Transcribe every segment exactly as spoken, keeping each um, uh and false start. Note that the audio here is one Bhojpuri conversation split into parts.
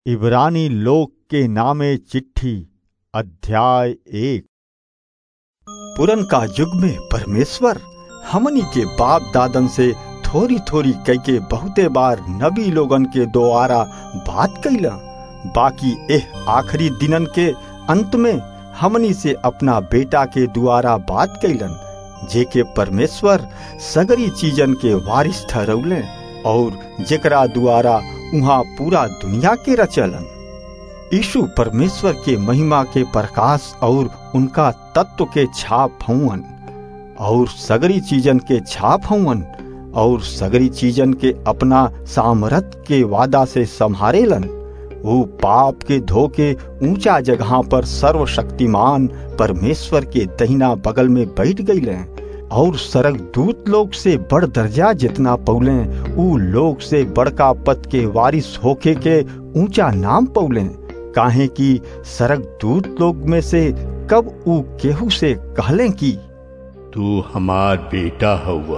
इब्रानी लोक के नामे चिट्ठी अध्याय एक। पुरन का युग में परमेश्वर हमनी के बाप दादन से थोड़ी थोड़ी कह के बहुते बार नबी लोगन के द्वारा बात कैला। बाकी एह आखिरी दिनन के अंत में हमनी से अपना बेटा के द्वारा बात कैलन, जे के परमेश्वर सगरी चीजन के वारिस ठहरौले और जेकरा द्वारा उहाँ पूरा दुनिया के रचलन। यीशु परमेश्वर के महिमा के प्रकाश और उनका तत्व के छाप हउवन और सगरी चीजन के छाप हउवन और सगरी चीजन के अपना सामर्थ के वादा से संहारेलन। वो पाप के धोके ऊंचा जगह पर सर्वशक्तिमान परमेश्वर के दहिना बगल में बैठ गईले और सरग दूत लोग से बड़ दर्जा जितना पौले ऊ लोग से बड़का पद के वारिस होके के ऊंचा नाम पौले। काहे कि सरग दूत लोग में से कब ऊ केहू से कहले कि तू हमार बेटा हउवा,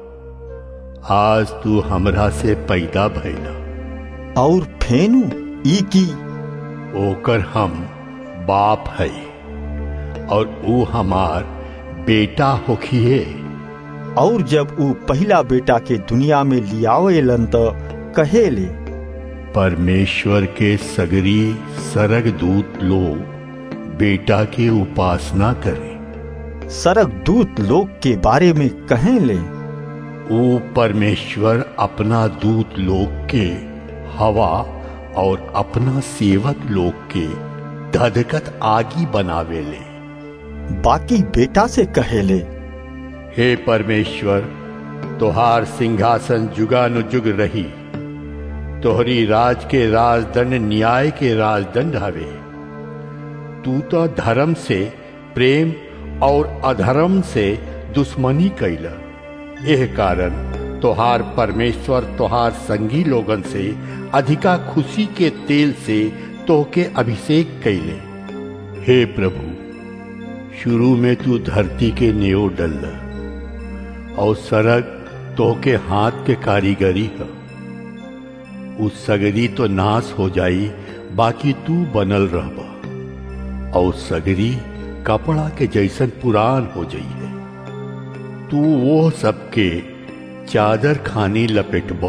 आज तू हमरा से पैदा भइला। और फेनु ई की ओकर हम बाप है और ऊ हमार बेटा होखिए। और जब ऊ पहला बेटा के दुनिया में लियावेलन त कहेले, परमेश्वर के सगरी सरग दूत लोग बेटा की उपासना करें। सरग दूत लोग के बारे में कहेले, ऊ परमेश्वर अपना दूत लोग के हवा और अपना सेवक लोग के धधकत आगी बनावेले। बाकी बेटा से कहेले, हे परमेश्वर, तोहार सिंहासन जुगानुजुग रही। तोहरी राज के राजदंड न्याय के राजदंड हवे। तू तो धर्म से प्रेम और अधर्म से दुश्मनी कैला। एह कारण तोहार परमेश्वर तोहार संगी लोगन से अधिका खुशी के तेल से तोहके अभिषेक कैले। हे प्रभु, शुरू में तू धरती के नेओ डल्ला और सरग तोहके हाथ के कारीगरी है। उस सगरी तो नाश हो जाई, बाकी तू बनल रहबा और सगरी कपड़ा के जैसन पुरान हो जाई है। तू वो सबके चादर खानी लपेटबा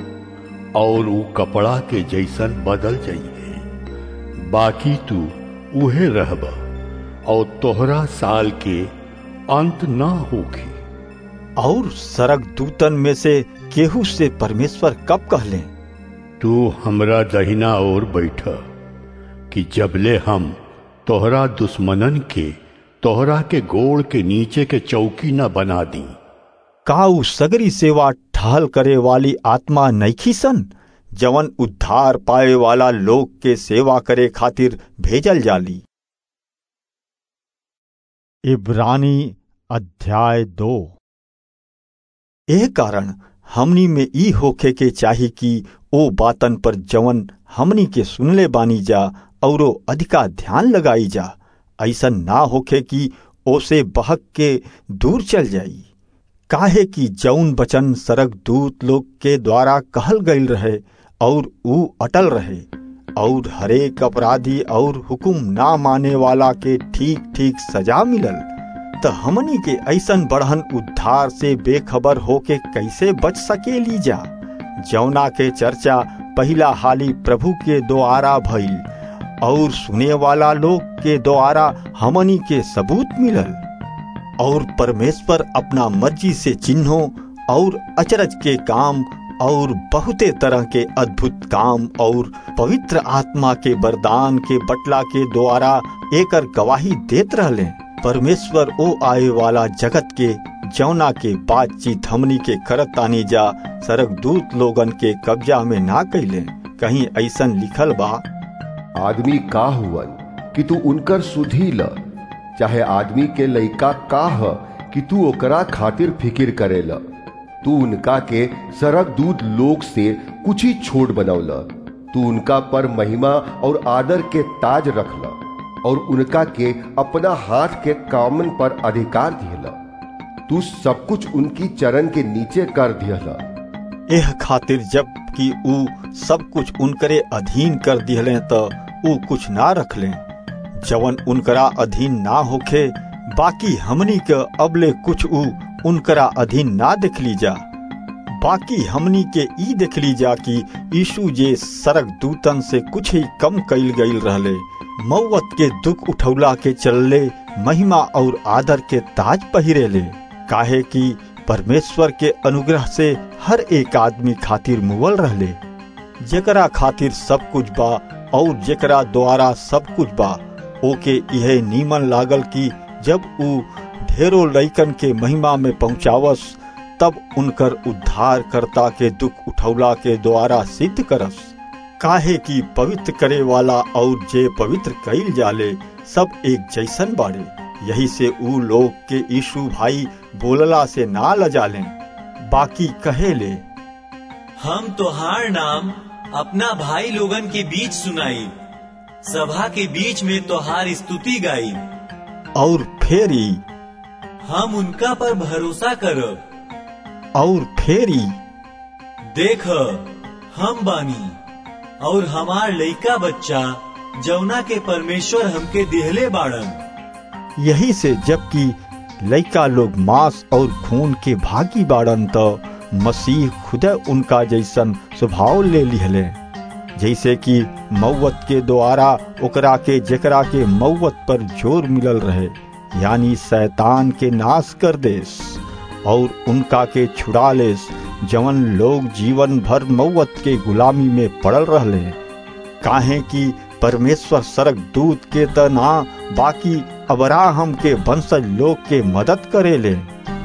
और वो कपड़ा के जैसन बदल जाइए। बाकी तू उहे रहबा और तोहरा साल के अंत ना होगी। और सरग दूतन में से केहू से परमेश्वर कब कहले, तू हमरा दहिना ओर बैठा कि जबले हम तोहरा दुश्मनन के तोहरा के गोड़ के नीचे के चौकी न बना दी। काऊ सगरी सेवा ठाल करे वाली आत्मा नइखी सन, जवन उद्धार पाए वाला लोग के सेवा करे खातिर भेजल जाली। इब्रानी अध्याय दो। एह कारण हमनी में ई होखे के चाही कि ओ बातन पर जवन हमनी के सुनले बानी जा औरो अधिका ध्यान लगाई जा, ऐसन ना होखे कि ओसे बहक के दूर चल जाई। काहे कि जौन वचन सरग दूत लोग के द्वारा कहल गईल रहे और ऊ अटल रहे और हरेक अपराधी और हुकुम ना माने वाला के ठीक ठीक सजा मिलल, त हमनी के ऐसन बढ़न उद्धार से बेखबर होके कैसे बच सकेली जा, जौना के चर्चा पहला हाली प्रभु के द्वारा भइल और सुने वाला लोग के द्वारा हमनी के सबूत मिलल। और परमेश्वर अपना मर्जी से चिन्हों और अचरज के काम और बहुते तरह के अद्भुत काम और पवित्र आत्मा के वरदान के बटला के द्वारा एकर गवाही देत रहले। परमेश्वर ओ आए वाला जगत के जौना के बातचीत हमनी के करत तानी जा सरग दूत लोगन के कब्जा में ना कैले। कहीं ऐसन लिखल बा, आदमी का हुवन कि तू उनकर सुधी ल, चाहे आदमी के लइका का ह कि तू ओकरा खातिर फिकिर करेला। तू उनका के सरग दूत लोग से कुछ ही छोट बनौला। तू उनका पर महिमा और आदर के ताज रखला और उनका के अपना हाथ के कामन पर अधिकार दिहला। तू सब कुछ उनकी चरण के नीचे कर दिहला। एह खातिर जब जबकि ऊ सब कुछ उनकरे अधीन कर दिहले त ऊ कुछ ना रखले। जवन उनकरा अधीन ना होखे, बाकी हमनी के अबले कुछ ऊ उनकरा अधीन ना देखली जा। बाकी हमनी के ई देखली जा कि यीशु जे सरक दूतन से कुछ ही कम कईल गईल रहले, मौत के दुख उठौला के चलले महिमा और आदर के ताज पहिरेले। काहे कि परमेश्वर के अनुग्रह से हर एक आदमी खातिर मुवल रहले, जेकरा खातिर सब कुछ बा और जेकरा द्वारा सब कुछ बा। ओके यह नीमन लागल कि जब ऊ ढेरों लइकन के महिमा में पहुंचावस, तब उनकर उद्धारकर्ता के दुख उठौला के द्वारा सिद्ध करस। काहे कि पवित्र करे वाला और जे पवित्र कईल जाले सब एक जैसन बाड़े। यही से ऊ लोग के यीशु भाई बोलला से ना लजाले, बाकी कहेले, हम तोहार नाम अपना भाई लोगन के बीच सुनाई, सभा के बीच में तोहार स्तुति गाई। और फेरी हम उनका पर भरोसा करब। और फेरी देख हम बानी और हमार लइका बच्चा जौना के परमेश्वर हमके दिहले बाड़न। यही से जबकि लइका लोग मांस और खून के भागी बाड़न, तो मसीह खुद उनका जैसन स्वभाव ले लिहले, जैसे कि मौत के द्वारा ओकरा के जेकरा के मौत पर जोर मिलल रहे, यानी शैतान के नाश कर देस और उनका के छुड़ा लेस, जवन लोग जीवन भर मौत के गुलामी में पड़ल रहले। काहे कि परमेश्वर सरक दूत के त ना, बाकी अब्राहम के वंशज लोग के मदद करेले।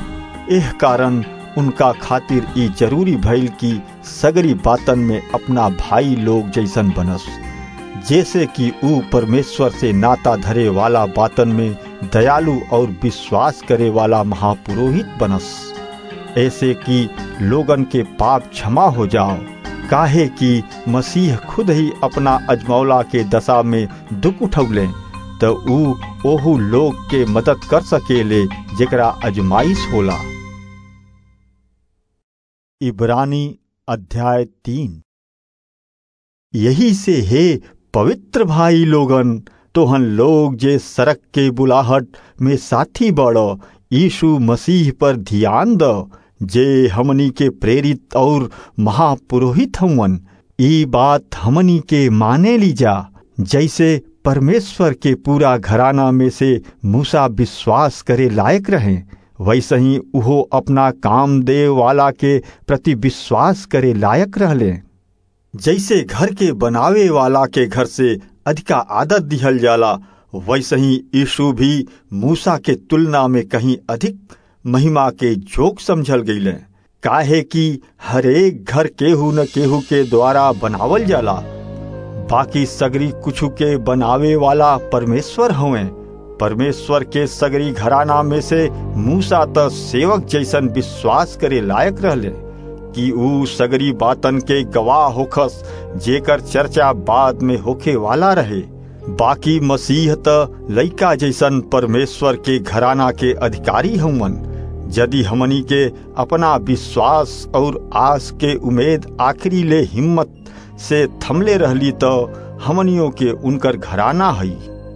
एह कारण उनका खातिर ई जरूरी भइल कि सगरी बातन में अपना भाई लोग जैसन बनस, जैसे कि ऊ परमेश्वर से नाता धरे वाला बातन में दयालु और विश्वास करे वाला महापुरोहित बनस, ऐसे कि लोगन के पाप क्षमा हो जाओ। काहे कि मसीह खुद ही अपना अजमौला के दशा में दुख उठौले, तो ऊ ओहू लोग के मदद कर सकेले जेकरा अजमाइश होला। इब्रानी अध्याय तीन। यही से हे पवित्र भाई लोगन, तोहन लोग जे सरक के बुलाहट में साथी बड़ो, यीशु मसीह पर ध्यान दो, जे हमनी के प्रेरित और महापुरोहित हवन। ई बात हमनी के माने लीजा, जैसे परमेश्वर के पूरा घराना में से मूसा विश्वास करे लायक रहे, वैसे ही उहो अपना कामदेव वाला के प्रति विश्वास करे लायक रहले। जैसे घर के बनावे वाला के घर से अधिका आदर दिहल जाला, वैसे ही यीशु भी मूसा के तुलना में कहीं अधिक महिमा के जोग समझल गईले। काहे कि हरेक घर केहू न केहू के द्वारा बनावल जाला, बाकी सगरी कुछु के बनावे वाला परमेश्वर हवे। परमेश्वर के सगरी घराना में से मूसा त सेवक जैसन विश्वास करे लायक रहले कि ऊ सगरी बातन के गवाह होखस, जेकर चर्चा बाद में होखे वाला रहे। बाकी मसीह त लइका जैसन परमेश्वर के घराना के अधिकारी हवन। यदि हमनी के अपना विश्वास और आस के उम्मीद आखिरी ले हिम्मत से थमले रहली, तो हमनियों के उनकर घराना हई,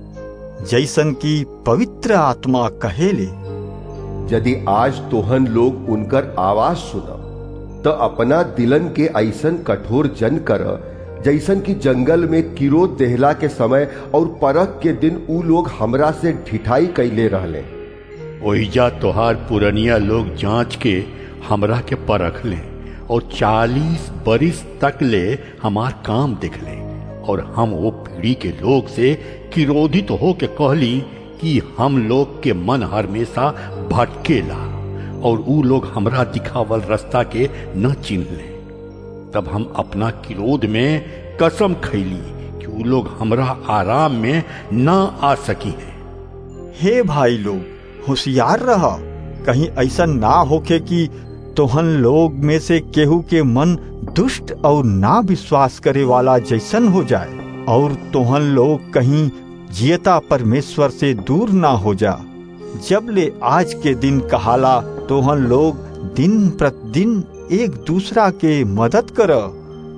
जैसन की पवित्र आत्मा कहेले, यदि आज तोहन लोग उनकर आवाज सुना, तो अपना दिलन के ऐसन कठोर जन कर, जैसन की जंगल में किरोत देहला के समय और परख के दिन ऊ लोग हमरा से ढिठाई कैले रहले। ओहिजा तोहार पुरनिया लोग जांच के हमरा के परख ले और चालीस बरिस तक ले हमार काम देख ले, और हम वो पीढ़ी के लोग से क्रोधित हो के कहली कि हम लोग के मन हमेशा भटकेला और ऊ लोग हमरा दिखावल रास्ता के न चिन्ह ले। तब हम अपना क्रोध में कसम खैली कि ऊ लोग हमरा आराम में न आ सकी है। हे भाई लोग, होशियार रह, कहीं ऐसा ना होके कि तोहन लोग में से केहू के मन दुष्ट और ना विश्वास करे वाला जैसन हो जाए, और तोहन लोग कहीं जियता परमेश्वर से दूर ना हो जा। जब ले आज के दिन कहाला, तोहन लोग दिन प्रतिदिन एक दूसरा के मदद कर,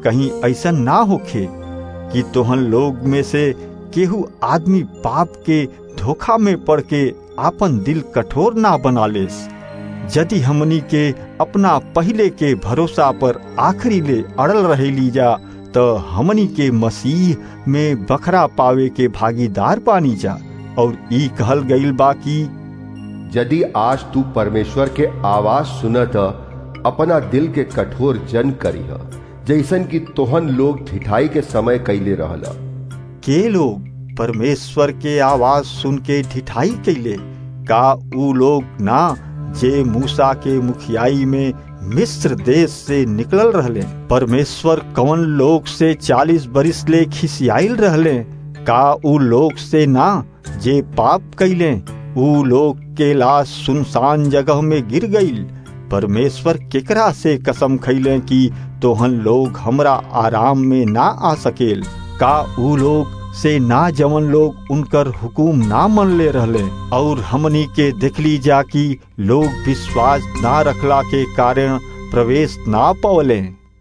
कहीं ऐसा ना होखे कि तोहन लोग में से केहू आदमी पाप के धोखा में पड़ के आपन दिल कठोर ना बना लेस। यदि हमनी के अपना पहले के भरोसा पर आखिरी ले अड़ल रहे लीजा तो हमनी के मसीह में बखरा पावे के भागीदार पानी जा। और ई कहल गईल बा कि यदि आज तू परमेश्वर के आवाज सुनत अपना दिल के कठोर जन करीह, जैसन कि तोहन लोग ढिठाई के समय कैले रहला। के लोग परमेश्वर के आवाज सुन के ढिठाई कैले? का ऊ लोग ना जे मूसा के मुखियाई में मिस्र देश से निकलल रहले? परमेश्वर कौन लोग से चालीस बरिस ले खिसियाइल रहले? का ऊ लोग से ना जे पाप कैले? ऊ लोग के लाश सुनसान जगह में गिर गईल। परमेश्वर केकरा से कसम खैले कि तोहन लोग हमरा आराम में ना आ सकेल? का ऊ लोग से ना जवन लोग उनकर हुकुम ना मन ले रहले? और हमनी के देखली जा कि लोग विश्वास ना रखला के कारण प्रवेश ना पवले।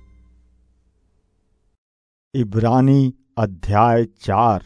इब्रानी अध्याय चार।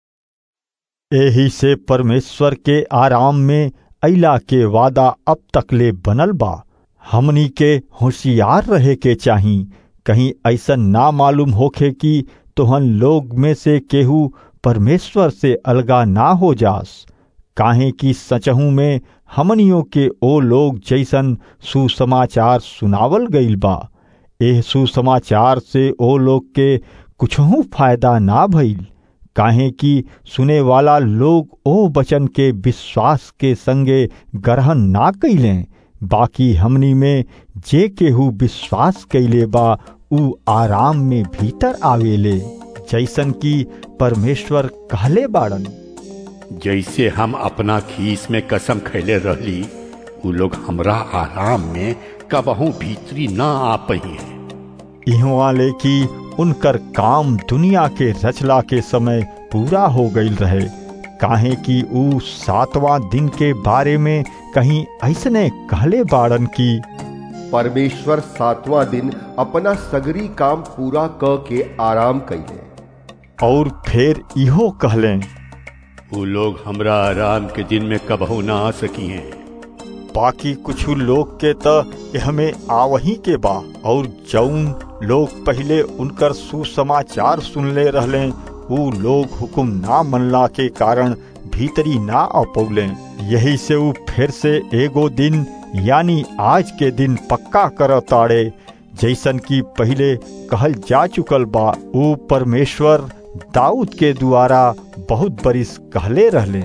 एही से परमेश्वर के आराम में अइला के वादा अब तक ले बनल बा। हमनी के होशियार रहे के चाही, कहीं ऐसा ना मालूम होखे कि तोहन लोग में से केहू परमेश्वर से अलगा ना हो जास। काहे कि सचहू में हमनियों के ओ लोग जैसन सुसमाचार सुनावल गईल बा। एह सुसमाचार से ओ लोग के कुछहू फायदा ना भइल, काहे कि सुने वाला लोग ओ वचन के विश्वास के संगे ग्रहण ना कइले। बाकी हमनी में जे केहू विश्वास कइले बा ऊ आराम में भीतर आवेले, जैसन कि परमेश्वर कहले बाड़न। जैसे हम अपना खीस में कसम खैले रहली, ऊ लोग हमरा आराम में कबहू भीतरी ना आ पही है। इहवा ले कि उनकर काम दुनिया के रचला के समय पूरा हो गईल रहे। काहे कि ऊ सातवां दिन के बारे में कहीं ऐसने कहले बाड़न कि परमेश्वर सातवां दिन अपना सगरी काम पूरा क के आराम कइले। और फिर इहो कहले, ऊ लोग हमरा आराम के दिन में कबहू ना आ सकी हैं। बाकी कुछ लोग के त हमें आवही के बा, और जौन लोग पहले उनकर सुसमाचार सुनले रहले ऊ लोग हुकुम ना मनला के कारण भीतरी ना आ पौले। यही से ऊ फिर से एगो दिन यानी आज के दिन पक्का कर ताड़े, जैसन कि पहले कहल जा चुकल बा। ऊ परमेश्वर दाऊद के द्वारा बहुत बरिस कहले रहले।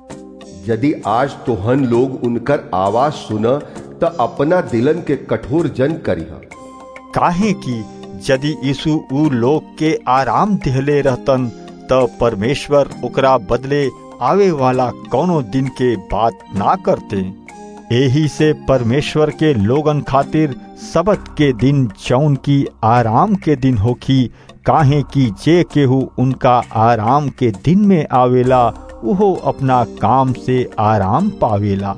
यदि आज तोहन लोग उनकर आवाज सुन त अपना दिलन के कठोर जन करीह। काहे कि यदि यीशु ऊ लोग के आराम दिहले रहतन त परमेश्वर ओकरा बदले आवे वाला कौनो दिन के बात ना करते। एही से परमेश्वर के लोगन खातिर सबत के दिन जौन की आराम के दिन होखी, काहे कि जे केहू उनका आराम के दिन में आवेला उहो अपना काम से आराम पावेला।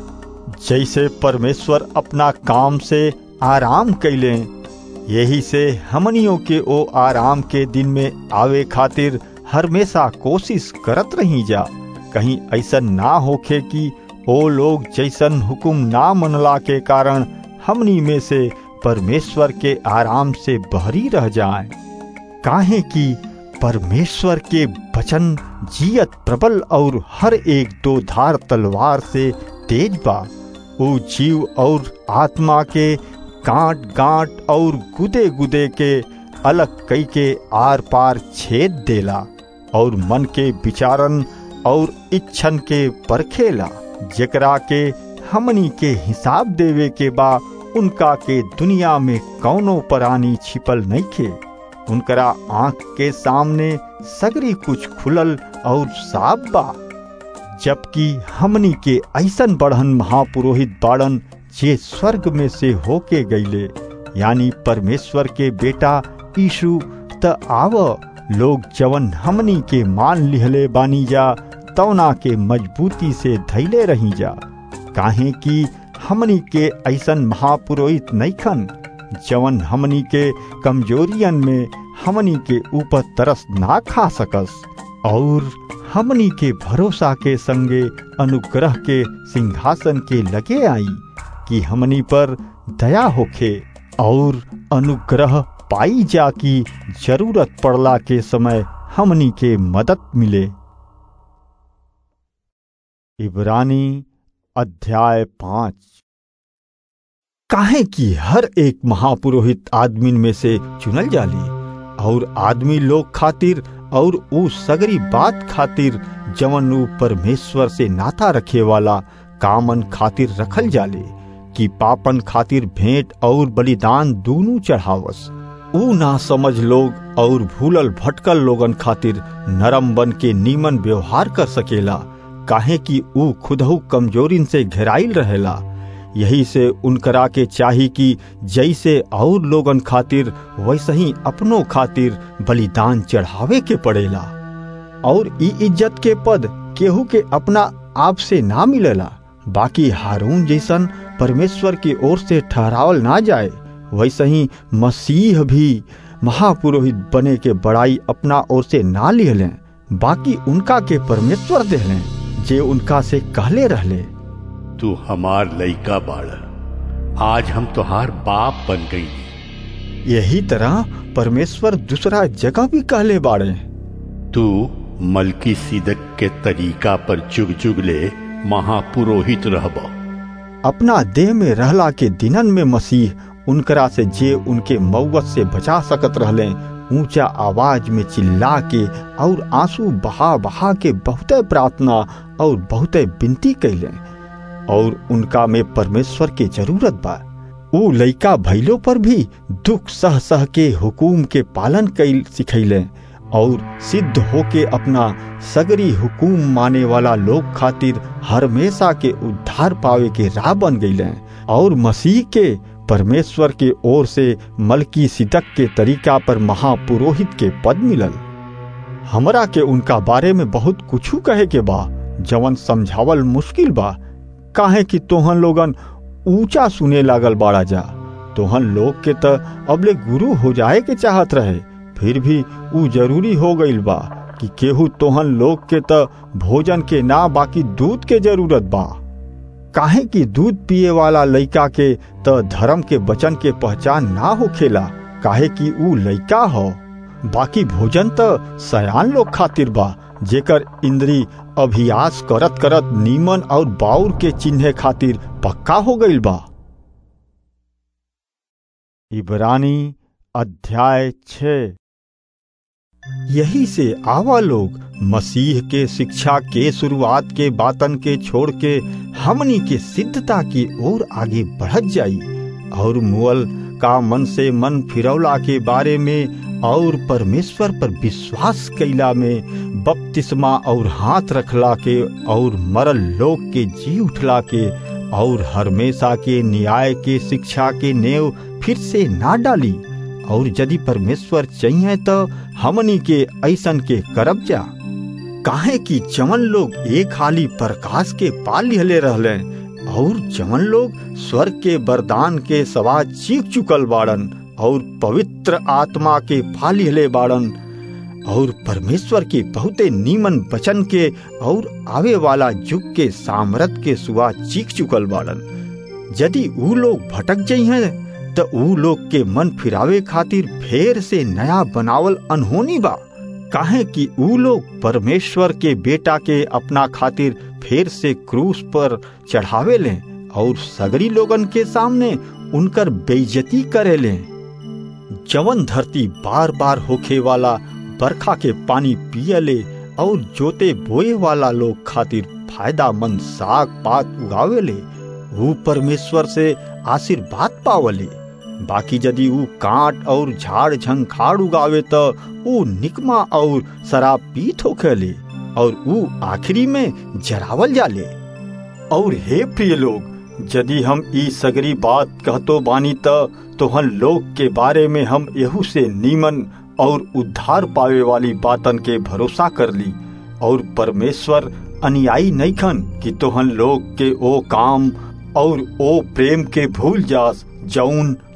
जैसे परमेश्वर अपना काम से आराम कैले, यही से हमनियों के ओ आराम के दिन में आवे खातिर हमेशा कोशिश करत रही जा। कहीं ऐसा ना होखे कि ओ लोग जैसन हुकुम ना मनला के कारण हमनी में से परमेश्वर के आराम से बहरी रह जाए। काहे कि परमेश्वर के वचन जियत प्रबल और हर एक दो धार तलवार से तेज बा। वो जीव और आत्मा के गांठ गांठ और गुदे गुदे के अलग कई के आर पार छेद देला, और मन के विचारन और इच्छन के परखेला। जेकरा के हमनी के हिसाब देवे के बा, उनका के दुनिया में कौनो प्राणी छिपल नहीं खे। उनकरा आंख के सामने सगरी कुछ खुलल और साफ बा। जबकि हमनी के ऐसन बढ़न महापुरोहित बाड़न जे स्वर्ग में से होके गईले, यानी परमेश्वर के बेटा यीशु। त आव लोग जवन हमनी के मान लिहले बानी जा तौना के मजबूती से धैले रही जा। काहे कि हमनी के ऐसन महापुरोहित नइखन जवन हमनी के कमजोरियन में हमनी के ऊपर तरस ना खा सकस, और हमनी के भरोसा के संगे अनुग्रह के सिंहासन के लगे आई कि हमनी पर दया होखे और अनुग्रह पाई जा की जरूरत पड़ला के समय हमनी के मदद मिले। इब्रानी अध्याय पांच। काहे कि हर एक महापुरोहित आदमीन में से चुनल जाली, और आदमी लोग खातिर और ऊ सगरी बात खातिर जवन ऊ परमेश्वर से नाता रखे वाला कामन खातिर रखल जाले, कि पापन खातिर भेंट और बलिदान दोनों चढ़ावस। ऊ ना समझ लोग और भूलल भटकल लोगन खातिर नरम बन के नीमन व्यवहार कर सकेला, काहे कि ऊ खुदहू कमजोरिन से घेराइल रहेला। यही से उनकरा के चाही कि जैसे और लोगन खातिर वैसे ही अपनों खातिर बलिदान चढ़ावे के पड़ेला। और ई इज्जत के पद केहू के अपना आप से ना मिलेला, बाकी हारून जैसन परमेश्वर की ओर से ठहरावल ना जाए, वैसे ही मसीह भी महापुरोहित बने के बड़ाई अपना ओर से ना लिहलें, बाकी उनका के परमेश्वर देहलें जे उनका से कहले रहले, तू हमार लइका बाड़, आज हम तुहार बाप बन गई। यही तरह परमेश्वर दूसरा जगह भी कहले बाड़े, तू मलकी सिदक के तरीका पर जुग जुग ले महापुरोहित रहब। अपना देह में रहला के दिनन में मसीह उनकरा से जे उनके मौत से बचा सकत रहले, ऊंचा आवाज में चिल्ला के और आंसू बहा बहा के बहुते प्रार्थना और बहुते विनती कैले, और उनका में परमेश्वर के जरूरत बा। ऊ लइका भइलो पर भी दुख सह सह के हुकुम के पालन कैल सिखैले, और सिद्ध होके अपना सगरी हुकुम माने वाला लोग खातिर हमेशा के उद्धार पावे के राह बन गईले, और मसीह के परमेश्वर के ओर से मलकी सिदक के तरीका पर महापुरोहित के पद मिलल। हमरा के उनका बारे में बहुत कुछ कहे के बा, जवन समझावल मुश्किल बा, काहे कि तोहन लोगन ऊंचा सुने लागल बाड़ा जा। तोहन लोग के त अबले गुरु हो जाए के चाहत रहे, फिर भी ऊ जरूरी हो गईल बा कि केहू तोहन लोग के त भोजन के ना बाकी दूध के जरूरत बा, काहे कि दूध पिए वाला लइका के त धर्म के वचन के पहचान ना होखेला, काहे कि ऊ लइका हो। बाकी भोजन त सयान लोग खातिर बा, जेकर इंद्री अभ्यास करत करत नीमन और बाउर के चिन्हे खातिर पक्का हो गईल बा। इब्रानी अध्याय छः। यही से आवा लोग मसीह के शिक्षा के शुरुआत के बातन के छोड़ के हमनी के सिद्धता की ओर आगे बढ़त जाई, और मुअल का मन से मन फिरौला के बारे में और परमेश्वर पर विश्वास कैला में, बपतिस्मा और हाथ रखला के और मरल लोग के जी उठला के और हमेशा के न्याय के शिक्षा के नेव फिर से ना डाली। और यदि परमेश्वर चाहिए तो हमनी के ऐसन के करब जा, काहे कि जवन लोग एक हाली प्रकाश के पा लिहले रहले, और जवन लोग स्वर्ग के वरदान के सवा चीख चुकल बाड़न और पवित्र आत्मा के पा लिहले बाड़न, और परमेश्वर के बहुते नीमन वचन के और आवे वाला युग के सामर्थ के सुआ चीख चुकल बाड़न। यदि ऊ लोग भटक जाइए तो ऊ लोग के मन फिरावे खातिर फेर से नया बनावल अनहोनी बा, काहे कि ऊ लोग परमेश्वर के बेटा के अपना खातिर फेर से क्रूस पर चढ़ावे ले और सगरी लोगन के सामने उनकर बेइज्जती करे ले। जवन धरती बार बार होखे वाला बरखा के पानी पिए ले और जोते बोए वाला लोग खातिर फायदा मंद साग पात उगावे ले, वो परमेश्वर से आशीर्वाद पावले। बाकी यदि ऊ कांट और झाड़ झंखाड़ उगावे तो ऊ निकमा और शराब पीत होखेले, और ऊ आखिरी में जरावल जाले। और हे प्रिय लोग, यदि हम ई सगरी बात कहतो बानी तो तोहन लोग के बारे में हम यहू से नीमन और उद्धार पावे वाली बातन के भरोसा कर ली, और परमेश्वर अनुयायी नहीं खन कि तोहन लोग के ओ काम और ओ प्रेम के भूल जास जौन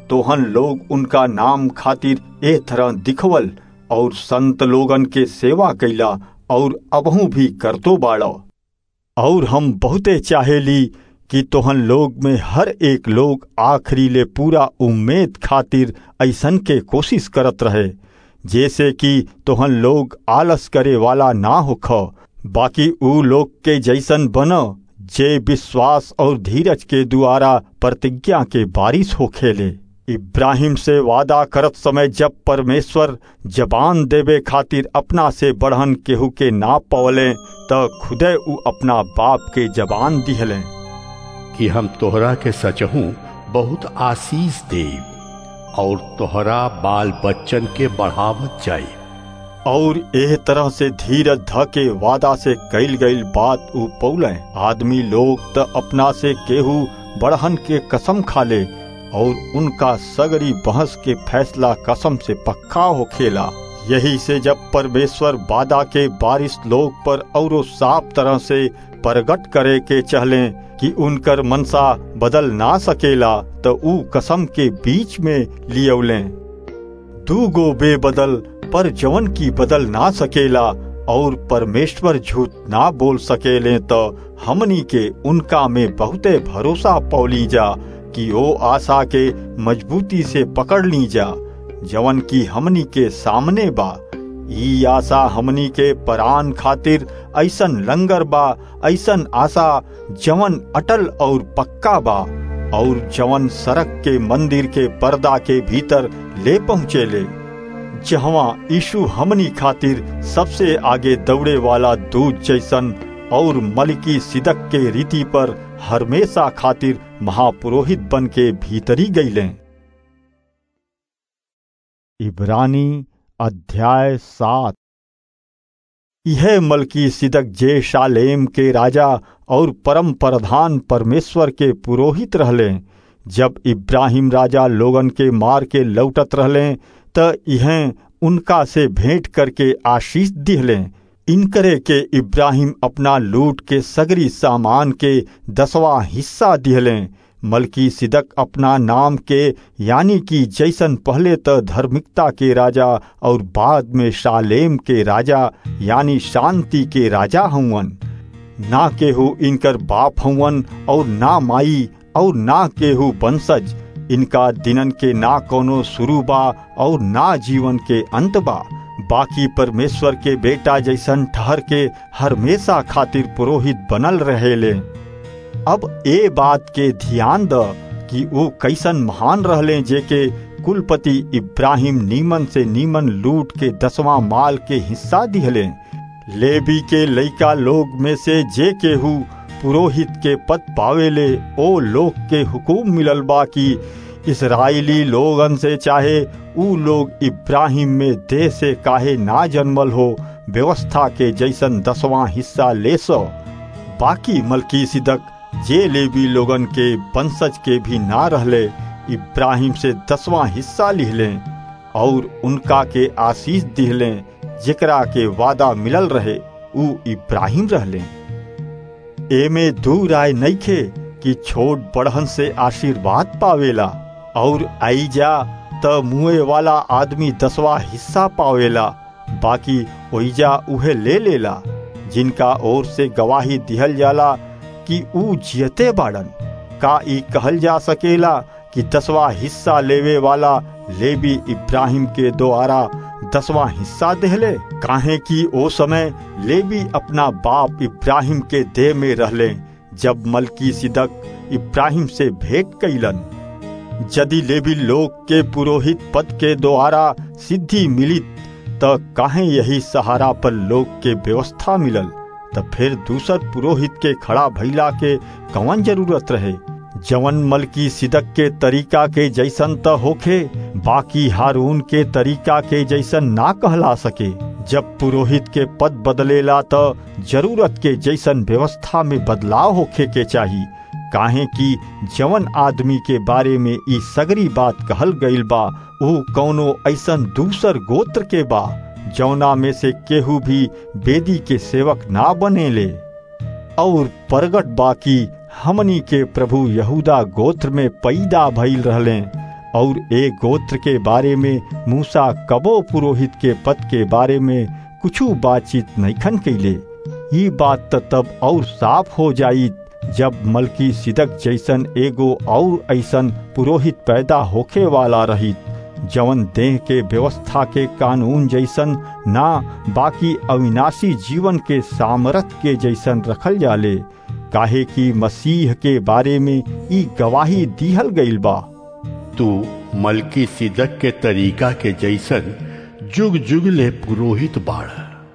तोहन लोग उनका नाम खातिर ए तरह दिखवल और संत लोगन के सेवा कैला और अबहू भी करतो बाड़ो। और हम बहुते चाहेली कि तोहन लोग में हर एक लोग आखिरी ले पूरा उम्मीद खातिर ऐसन के कोशिश करत रहे, जैसे कि तोहन लोग आलस करे वाला ना होख, बाकी ऊ लोग के जैसन बनो जे विश्वास और धीरज के द्वारा प्रतिज्ञा के बारिश होखेले। इब्राहिम से वादा करत समय जब परमेश्वर जबान देवे खातिर अपना से बढ़न केहू के ना पवले त खुदे ऊ अपना बाप के जबान दिहले कि हम तोहरा के सचहूं बहुत आशीष देव और तोहरा बाल बच्चन के बढ़ावत जाई। और एह तरह से धीरज ध के वादा से कैल गईल बात ऊ पौले। आदमी लोग त अपना से केहू बढ़हन के कसम खा ले और उनका सगरी बहस के फैसला कसम से पक्का होखेला। यही से जब परमेश्वर वादा के बारिश लोग पर औरो साफ तरह से प्रगट करे के चहले कि उनकर मनसा बदल ना सकेला तो ऊ कसम के बीच में लियौले। दू गो बेबदल पर जवन की बदल ना सकेला और परमेश्वर झूठ ना बोल सकेले तो हमनी के उनका में बहुते भरोसा पौली जा कि ओ आशा के मजबूती से पकड़ ली जा जवन की हमनी के सामने बा। ई आशा हमनी के परान खातिर ऐसन लंगर बा, ऐसन आशा जवन अटल और पक्का बा और जवन सड़क के मंदिर के पर्दा के भीतर ले पहुँचेले, जहाँ यीशु हमनी खातिर सबसे आगे दौड़े वाला दूत जैसन और मलकी सिदक के रीति पर हमेशा खातिर महापुरोहित बन के भीतरी गईले। इब्रानी अध्याय सात। यह मलकी सिदक जे शालेम के राजा और परम प्रधान परमेश्वर के पुरोहित रहले। जब इब्राहिम राजा लोगन के मार के लौटत रहले त यह उनका से भेंट करके आशीष दिहले। इनकरे के इब्राहिम अपना लूट के सगरी सामान के दसवां हिस्सा दिहले। मलकी सिदक अपना नाम के यानी कि जैसन पहले तो धार्मिकता के राजा और बाद में शालेम के राजा यानी शांति के राजा हुवन। ना केहू इनकर बाप हुवन और ना माई और ना केहू वंशज। इनका दिनन के ना कोनो शुरू बा और ना जीवन के अंत बा, बाकी परमेश्वर के बेटा जैसन ठहर के हमेशा खातिर पुरोहित बनल रहेले। अब ए बात के ध्यान द कि वो कैसन महान रहले जेके कुलपति इब्राहिम नीमन से नीमन लूट के दसवां माल के हिस्सा दिहले। लेवी के लइका लोग में से जे केहू पुरोहित के पद पावेले ओ लोग के हुकुम मिलल बा कि इस्राएली लोगन से चाहे ऊ लोग इब्राहिम में देह से काहे ना जन्मल हो, व्यवस्था के जैसन दसवां हिस्सा ले सो। बाकी मलकी सिदक जे लेवी लोगन के वंशज के भी ना रहले, इब्राहिम से दसवां हिस्सा लिहले और उनका के आशीष दिहले। जेकरा के वादा मिलल रहे ऊ इब्राहिम रहले। एमे दूर आए नइखे कि छोट बढ़हन से आशीर्वाद पावेला और आई जा त मुए वाला आदमी दसवां हिस्सा पावेला, बाकी ओइजा उहे ले लेला जिनका ओर से गवाही दिहल जाला कि ऊ जियते बाड़न। का ई कहल जा सकेला कि दसवां हिस्सा लेवे वाला लेवी इब्राहिम के द्वारा दसवां हिस्सा देहले? काहे कि ओ समय लेवी अपना बाप इब्राहिम के देह में रहले जब मलकी सिदक इब्राहिम से भेंट कैलन। यदि लेवी लोग के पुरोहित पद के द्वारा सिद्धि मिली त काहे यही सहारा पर लोग के व्यवस्था मिलल? तब फिर दूसर पुरोहित के खड़ा भइला के कौन जरूरत रहे? जवन मलकी सिदक के तरीका के जैसन त होखे, बाकी हारून के तरीका के जैसन ना कहला सके। जब पुरोहित के पद बदलेला त जरूरत के जैसन व्यवस्था में बदलाव होखे के चाही। काहे कि जवन आदमी के बारे में ई सगरी बात कहल गईल बा ऊ कौनो ऐसन दूसर गोत्र के बा जौना में से केहू भी बेदी के सेवक ना बनेले। और प्रगट बाकी हमनी के प्रभु यहूदा गोत्र में पैदा भइल रहले और एक गोत्र के बारे में मूसा कबो पुरोहित के पद के बारे में कुछू बातचीत नइखन कइले। ये बात त तब और साफ हो जाई जब मलकी सिदक जैसन एगो और ऐसन पुरोहित पैदा होखे वाला रही जवन देह के व्यवस्था के कानून जैसन ना बाकी अविनाशी जीवन के सामर्थ के जैसन रखल जाले, काहे कि मसीह के बारे में ई गवाही दिहल गईल बा। तू मलकी सिदक के तरीका के जैसन जुग जुग ले पुरोहित बाढ़।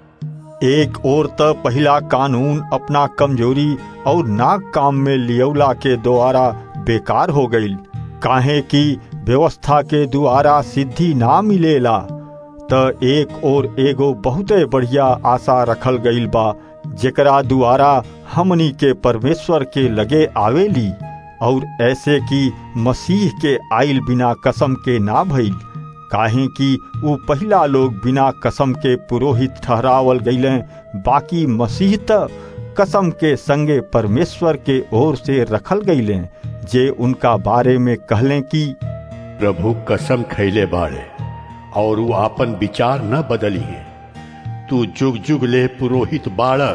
एक और त पहला कानून अपना कमजोरी और नाक काम में लियौला के द्वारा बेकार हो गईल, काहे कि व्यवस्था के द्वारा सिद्धि ना मिलेला। त एक और एगो बहुते बढ़िया आशा रखल गईल बा जेकरा द्वारा हमनी के परमेश्वर के लगे आवेली, और ऐसे कि मसीह के आइल बिना कसम के ना भइल, काहे कि वो पहला लोग बिना कसम के पुरोहित ठहरावल गईले, बाकी मसीह त कसम के संगे परमेश्वर के ओर से रखल गईले, जे उनका बारे में कहले कि प्रभु कसम खैले बाड़े और वो आपन विचार न बदली है, तू जुग जुग ले पुरोहित बाड़ा।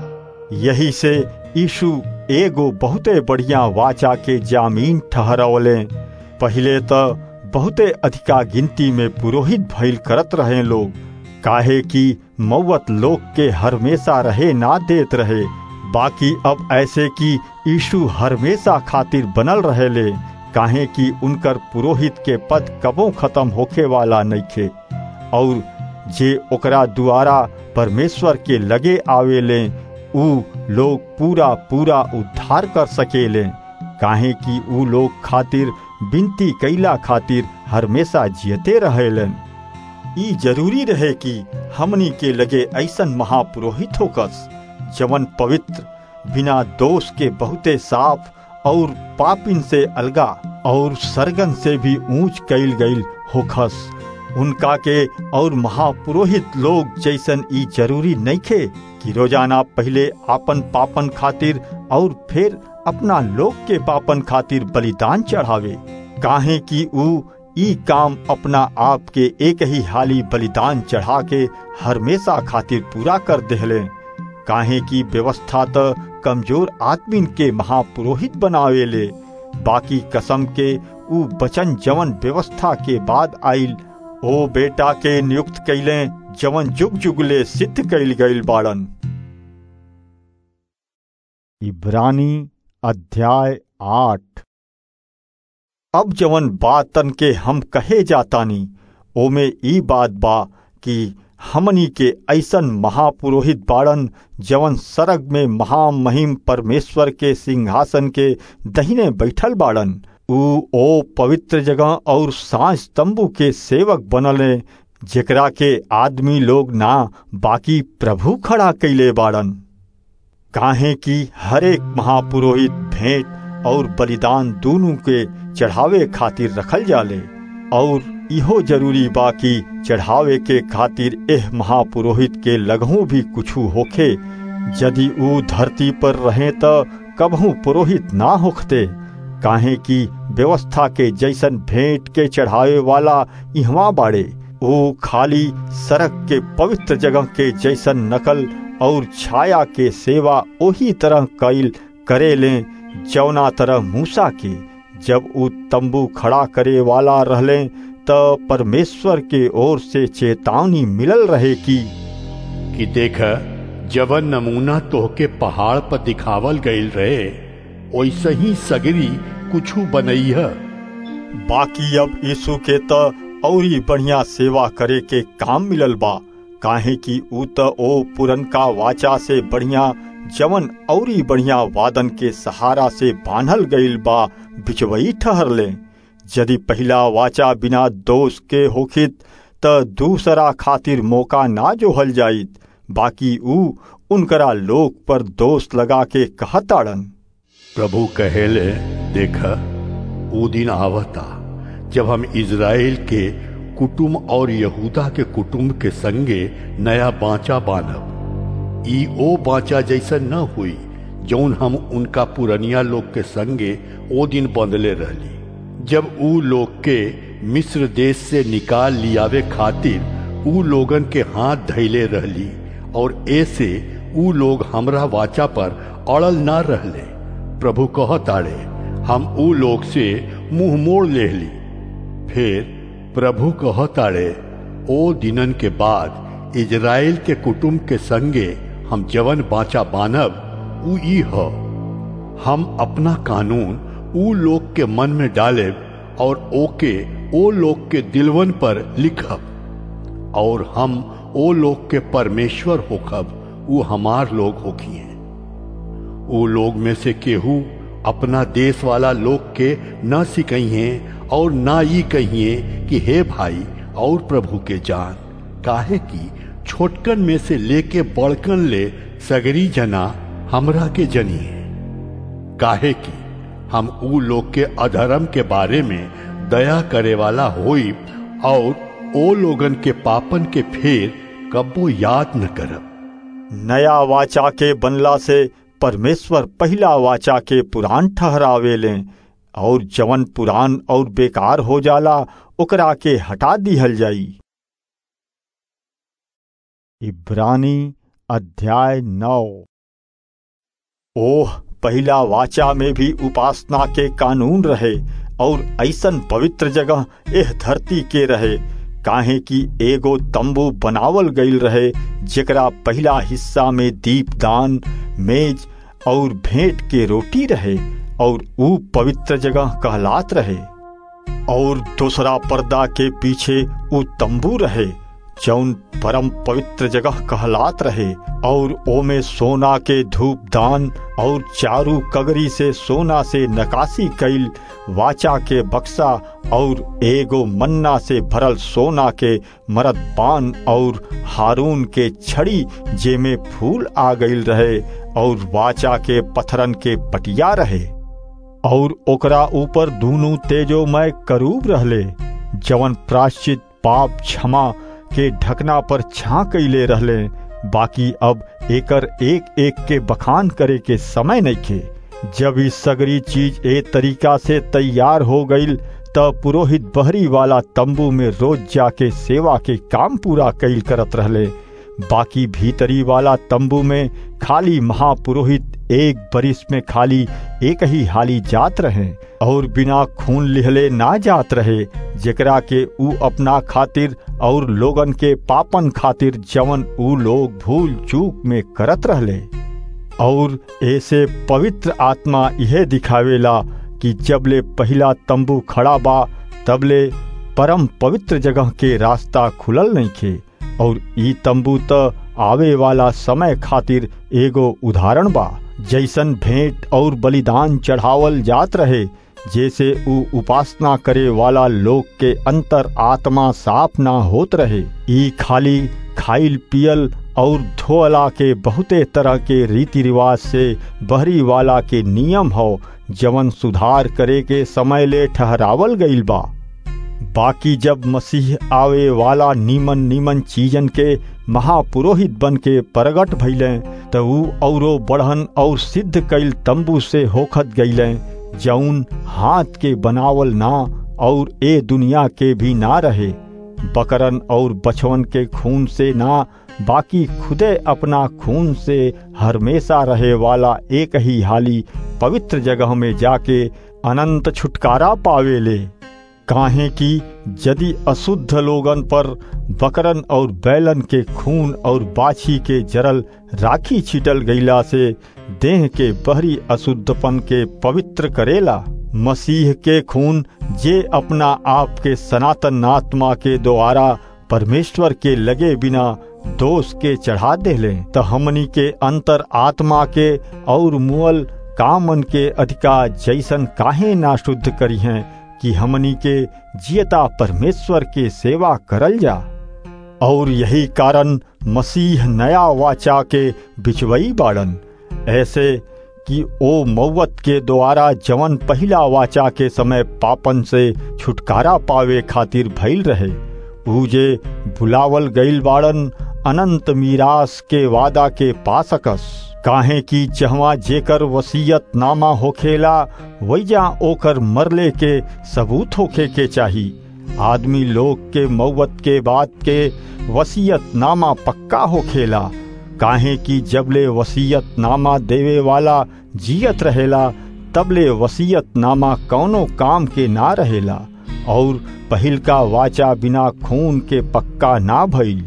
यही से यीशु एगो बहुते बढ़िया वाचा के जामीन ठहरावले। पहले त बहुते अधिका गिनती में पुरोहित भइल करत रहे लोग, काहे कि मौत लोग के हमेशा रहे ना देत रहे, बाकी अब ऐसे कि यीशु हमेशा खातिर बनल रहेले, काहे कि उनकर पुरोहित के पद कबो खत्म होखे वाला नइखे, और जे ओकरा द्वारा परमेश्वर के लगे आवेले ऊ लोग पूरा पूरा उद्धार कर सकेले, काहे कि ऊ लोग खातिर बिनती कैला खातिर हमेशा जियते रहेलन। ई जरूरी रहे कि हमनी के लगे ऐसन महापुरोहित होकस जवन पवित्र, बिना दोष के बहुते साफ और पापिन से अलगा और सरगन से भी ऊंच कैल गईल होखस। उनका के और महापुरोहित लोग जैसन ई जरूरी नइखे कि रोजाना पहले आपन पापन खातिर और फिर अपना लोग के पापन खातिर बलिदान चढ़ावे, काहे कि ऊ ई काम अपना आप के एक ही हाली बलिदान चढ़ा के हमेशा खातिर पूरा कर देहले, काहे कि व्यवस्था त कमजोर आदमीन के महापुरोहित बनावेले, बाकी कसम के ऊ वचन जवन व्यवस्था के बाद आइल ओ बेटा के नियुक्त कैले जवन जुग जुगले सिद्ध कैल गईल बाड़न। इब्रानी अध्याय आठ। अब जवन बातन के हम कहे जातानी ओमे ई बात बा कि हमनी के ऐसन महापुरोहित बाड़न जवन सरग में महामहिम परमेश्वर के सिंहासन के दहिने बैठल बाड़न। ऊ ओ पवित्र जगह और सांझ तंबू के सेवक बनले, जेकरा के आदमी लोग ना बाकी प्रभु खड़ा कैले बाड़न, काहे कि हरेक महापुरोहित भेंट और बलिदान दोनों के चढ़ावे खातिर रखल जाले, और इहो जरूरी बा कि चढ़ावे के खातिर एह महापुरोहित के लगहू भी कुछू होखे। यदि ऊ धरती पर रहे त कबहू पुरोहित ना होखते, काहे कि व्यवस्था के जैसन भेंट के चढ़ावे वाला इहवा बाड़े। वो खाली सरक के पवित्र जगह के जैसन नकल और छाया के सेवा ओही तरह कैल करेले जौना तरह मूसा के जब ऊ तंबू खड़ा करे वाला रहले त परमेश्वर के ओर से चेतावनी मिलल रहे कि कि देख जवन नमूना तोहके पहाड़ पर दिखावल गईल रहे वैसे ही सगरी कुछू बनैह। बाकी अब यीशु के त औरी बढ़िया सेवा करे के काम मिलल बा, काहे कि ऊ त ओ पुरनका वाचा से बढ़िया जवन औरी बढ़िया वादन के सहारा से बांधल गईल बा बिचवई ठहरले। यदि पहला वाचा बिना दोष के होखित त दूसरा खातिर मौका ना जोहल जाइत, बाकी ऊ उनकरा लोक पर दोष लगा के कहताड़न। प्रभु कहेले देख ऊ दिन आवता जब हम इज़राइल के कुटुंब और यहूदा के कुटुंब के संगे नया बाचा बांधब। ई ओ बाचा जैसा न हुई जौन हम उनका पुरनिया लोग के संगे ओ दिन बंधले रहली, जब ऊ लोग के मिस्र देश से निकाल लियावे खातिर ऊ लोगन के हाथ धैले रहली, और ऐसे ऊ लोग हमरा वाचा पर अड़ल ना रहले। प्रभु कहताड़े, हम ऊ लोग से मुंह मोड़ लेहली। फिर प्रभु कहताड़े, ओ दिनन के बाद इजराइल के कुटुंब के संगे हम जवन बाचा बानब ऊ ई ह। हम अपना कानून ऊ लोग के मन में डालेब और ओके ओ लोग के दिलवन पर लिखब, और हम ओ लोग के परमेश्वर होखब, ऊ हमार लोग होखिए। ऊ लोग में से केहू अपना देश वाला लोग के न सिकहिए और ना ई कहिए कि हे भाई और प्रभु के जान, काहे कि छोटकन में से लेके बड़कन ले सगरी जना हमरा के जनिए। काहे कि हम ऊ लोग के अधर्म के बारे में दया करे वाला होई और ओ लोगन के पापन के फेर कब्बो याद न करब। नया वाचा के बनला से परमेश्वर पहला वाचा के पुरान ठहरावे लें, और जवन पुरान और बेकार हो जाला ओकरा के हटा दिहल जाई। इब्रानी अध्याय नौ। ओह, पहला वाचा में भी उपासना के कानून रहे, और ऐसन पवित्र जगह एह धरती के रहे, काहे कि एगो तंबू बनावल गईल रहे, जेकरा पहला हिस्सा में दीपदान, मेज और भेंट के रोटी रहे, और ऊ पवित्र जगह कहलात रहे। और दूसरा पर्दा के पीछे ऊ तंबू रहे, जौन परम पवित्र जगह कहलात रहे, और ओमे सोना के धूपदान और चारू कगरी से सोना से नकासी कईल वाचा के बक्सा, और एगो मन्ना से भरल सोना के मरद पान, और हारून के छड़ी जेमे फूल आ गईल रहे, और वाचा के पत्थरन के पटिया रहे। और ओकरा ऊपर दूनों तेजोमय करूब रहले, जवन प्रायश्चित पाप क्षमा के ढकना पर छा कैले रहले। बाकी अब एकर एक एक के बखान करे के समय नइखे। जब ई सगरी चीज ए तरीका से तैयार हो गईल, तब पुरोहित बहरी वाला तंबू में रोज जाके सेवा के काम पूरा कैल करत रहले। बाकी भीतरी वाला तंबू में खाली महापुरोहित एक बरिस में खाली एक ही हाली जात रहे, और बिना खून लिहले ना जात रहे, जेकरा के ऊ अपना खातिर और लोगन के पापन खातिर जवन ऊ लोग भूल चूक में करत रहले। और ऐसे पवित्र आत्मा यह दिखावेला कि जबले पहला तंबू खड़ा बा, तबले परम पवित्र जगह के रास्ता खुलल नइखे। और ई तंबू त आवे वाला समय खातिर एगो उदाहरण बा। जैसन भेंट और बलिदान चढ़ावल जात रहे, जैसे ऊ उपासना करे वाला लोग के अंतर आत्मा साफ ना होत रहे। ई खाली खाइल पियल और धोअला के बहुते तरह के रीति रिवाज से बहरी वाला के नियम हो, जवन सुधार करे के समय ले ठहरावल गईल बा। बाकी जब मसीह आवे वाला नीमन नीमन चीजन के महापुरोहित बन के प्रगट भइले, तो ऊ औरो बढ़न और सिद्ध कईल तंबू से होखत गईले, जौन हाथ के बनावल ना और ए दुनिया के भी ना रहे, बकरन और बछवन के खून से ना, बाकी खुदे अपना खून से हमेशा रहे वाला एक ही हाली पवित्र जगह में जाके अनंत छुटकारा पावेले। काहे कि यदि अशुद्ध लोगन पर बकरन और बैलन के खून और बाछी के जरल राखी छिटल गईला से देह के बहरी अशुद्धपन के पवित्र करेला, मसीह के खून जे अपना आप के सनातन आत्मा के द्वारा परमेश्वर के लगे बिना दोष के चढ़ा देले, तो हमनी के अंतर आत्मा के और मुअल कामन के अधिकार जैसन काहे ना शुद्ध करी हैं कि हमनी के जियता परमेश्वर के सेवा करल जा। और यही कारण मसीह नया वाचा के बिचवई बाड़न, ऐसे कि ओ मौत के द्वारा जवन पहला वाचा के समय पापन से छुटकारा पावे खातिर भइल रहे, ऊ जे बुलावल गईल बाड़न अनंत मीरास के वादा के पा सकस। काहे कि जहवा जेकर वसीयत नामा होखेला वैजा ओकर मरले के सबूत होखे के चाही। आदमी लोग के मौत के बाद के वसीयत नामा पक्का होखेला। काहे कि जबले वसीयत नामा देवे वाला जियत रहेला तबले वसीयत नामा कौनो काम के ना रहेला और पहिल का वाचा बिना खून के पक्का ना भइल।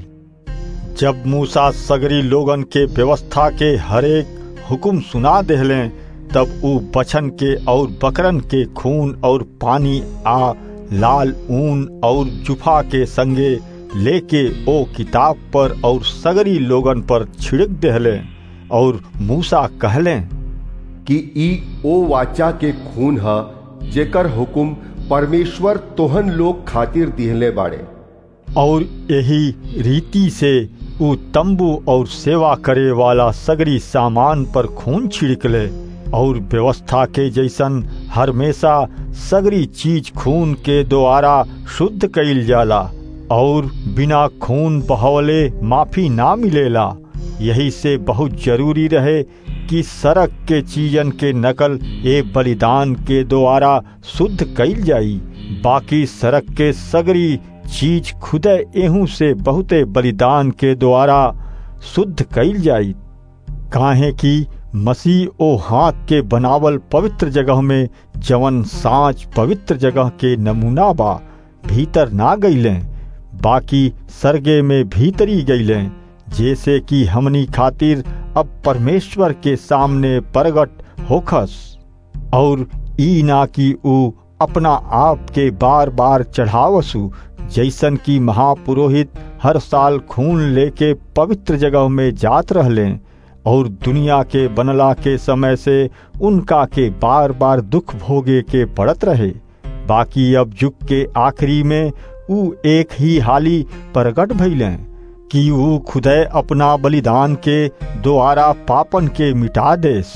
जब मूसा सगरी लोगन के व्यवस्था के हरेक हुकुम सुना देहले तब ऊ बछन के और बकरन के खून और पानी आ लाल ऊन और जुफा के संगे लेके ओ किताब पर और सगरी लोगन पर छिड़क देहले और मूसा कहले कि ई ओ वाचा के खून ह जेकर हुकुम परमेश्वर तोहन लोग खातिर दिहले बाड़े। और यही रीति से ऊ तंबू और सेवा करे वाला सगरी सामान पर खून छिड़कले और व्यवस्था के जैसन हमेशा सगरी चीज खून के द्वारा शुद्ध कईल जाला और बिना खून बहवले माफी ना मिलेला। यही से बहुत जरूरी रहे कि सड़क के चीजन के नकल ए बलिदान के द्वारा शुद्ध कईल जाई। बाकी सड़क के सगरी चीज खुदे एहू से बहुते बलिदान के द्वारा शुद्ध कईल जाई। काहे कि मसीह ओ हाथ के बनावल पवित्र जगह में जवन साँच पवित्र जगह के नमूना बा भीतर ना गईले, बाकी सरगे में भीतरी गईले, जैसे कि हमनी खातिर अब परमेश्वर के सामने प्रगट होखस। और ई ना कि ऊ अपना आप के बार बार चढ़ावसु, जैसन कि महापुरोहित हर साल खून लेके पवित्र जगह में जात रहले और दुनिया के बनला के समय से उनका के बार बार दुख भोगे के पड़त रहे। बाकी अब युग के आखिरी में ऊ एक ही हाली प्रगट भइले कि ऊ खुदे अपना बलिदान के द्वारा पापन के मिटा देस।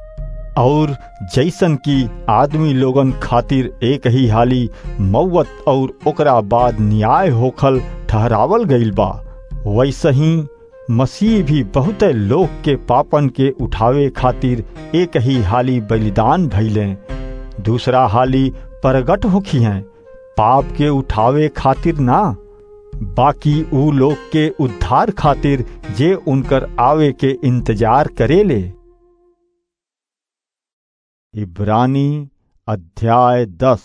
और जैसन कि आदमी लोगन खातिर एक ही हाली मौत और ओकरा बाद न्याय होखल ठहरावल गईल बा, वैसे ही मसीह भी बहुत लोग के पापन के उठावे खातिर एक ही हाली बलिदान भइले, दूसरा हाली प्रगट होखी हैं पाप के उठावे खातिर ना, बाकी ऊ लोग के उद्धार खातिर जे उनकर आवे के इंतजार करेले। इब्रानी अध्याय दस।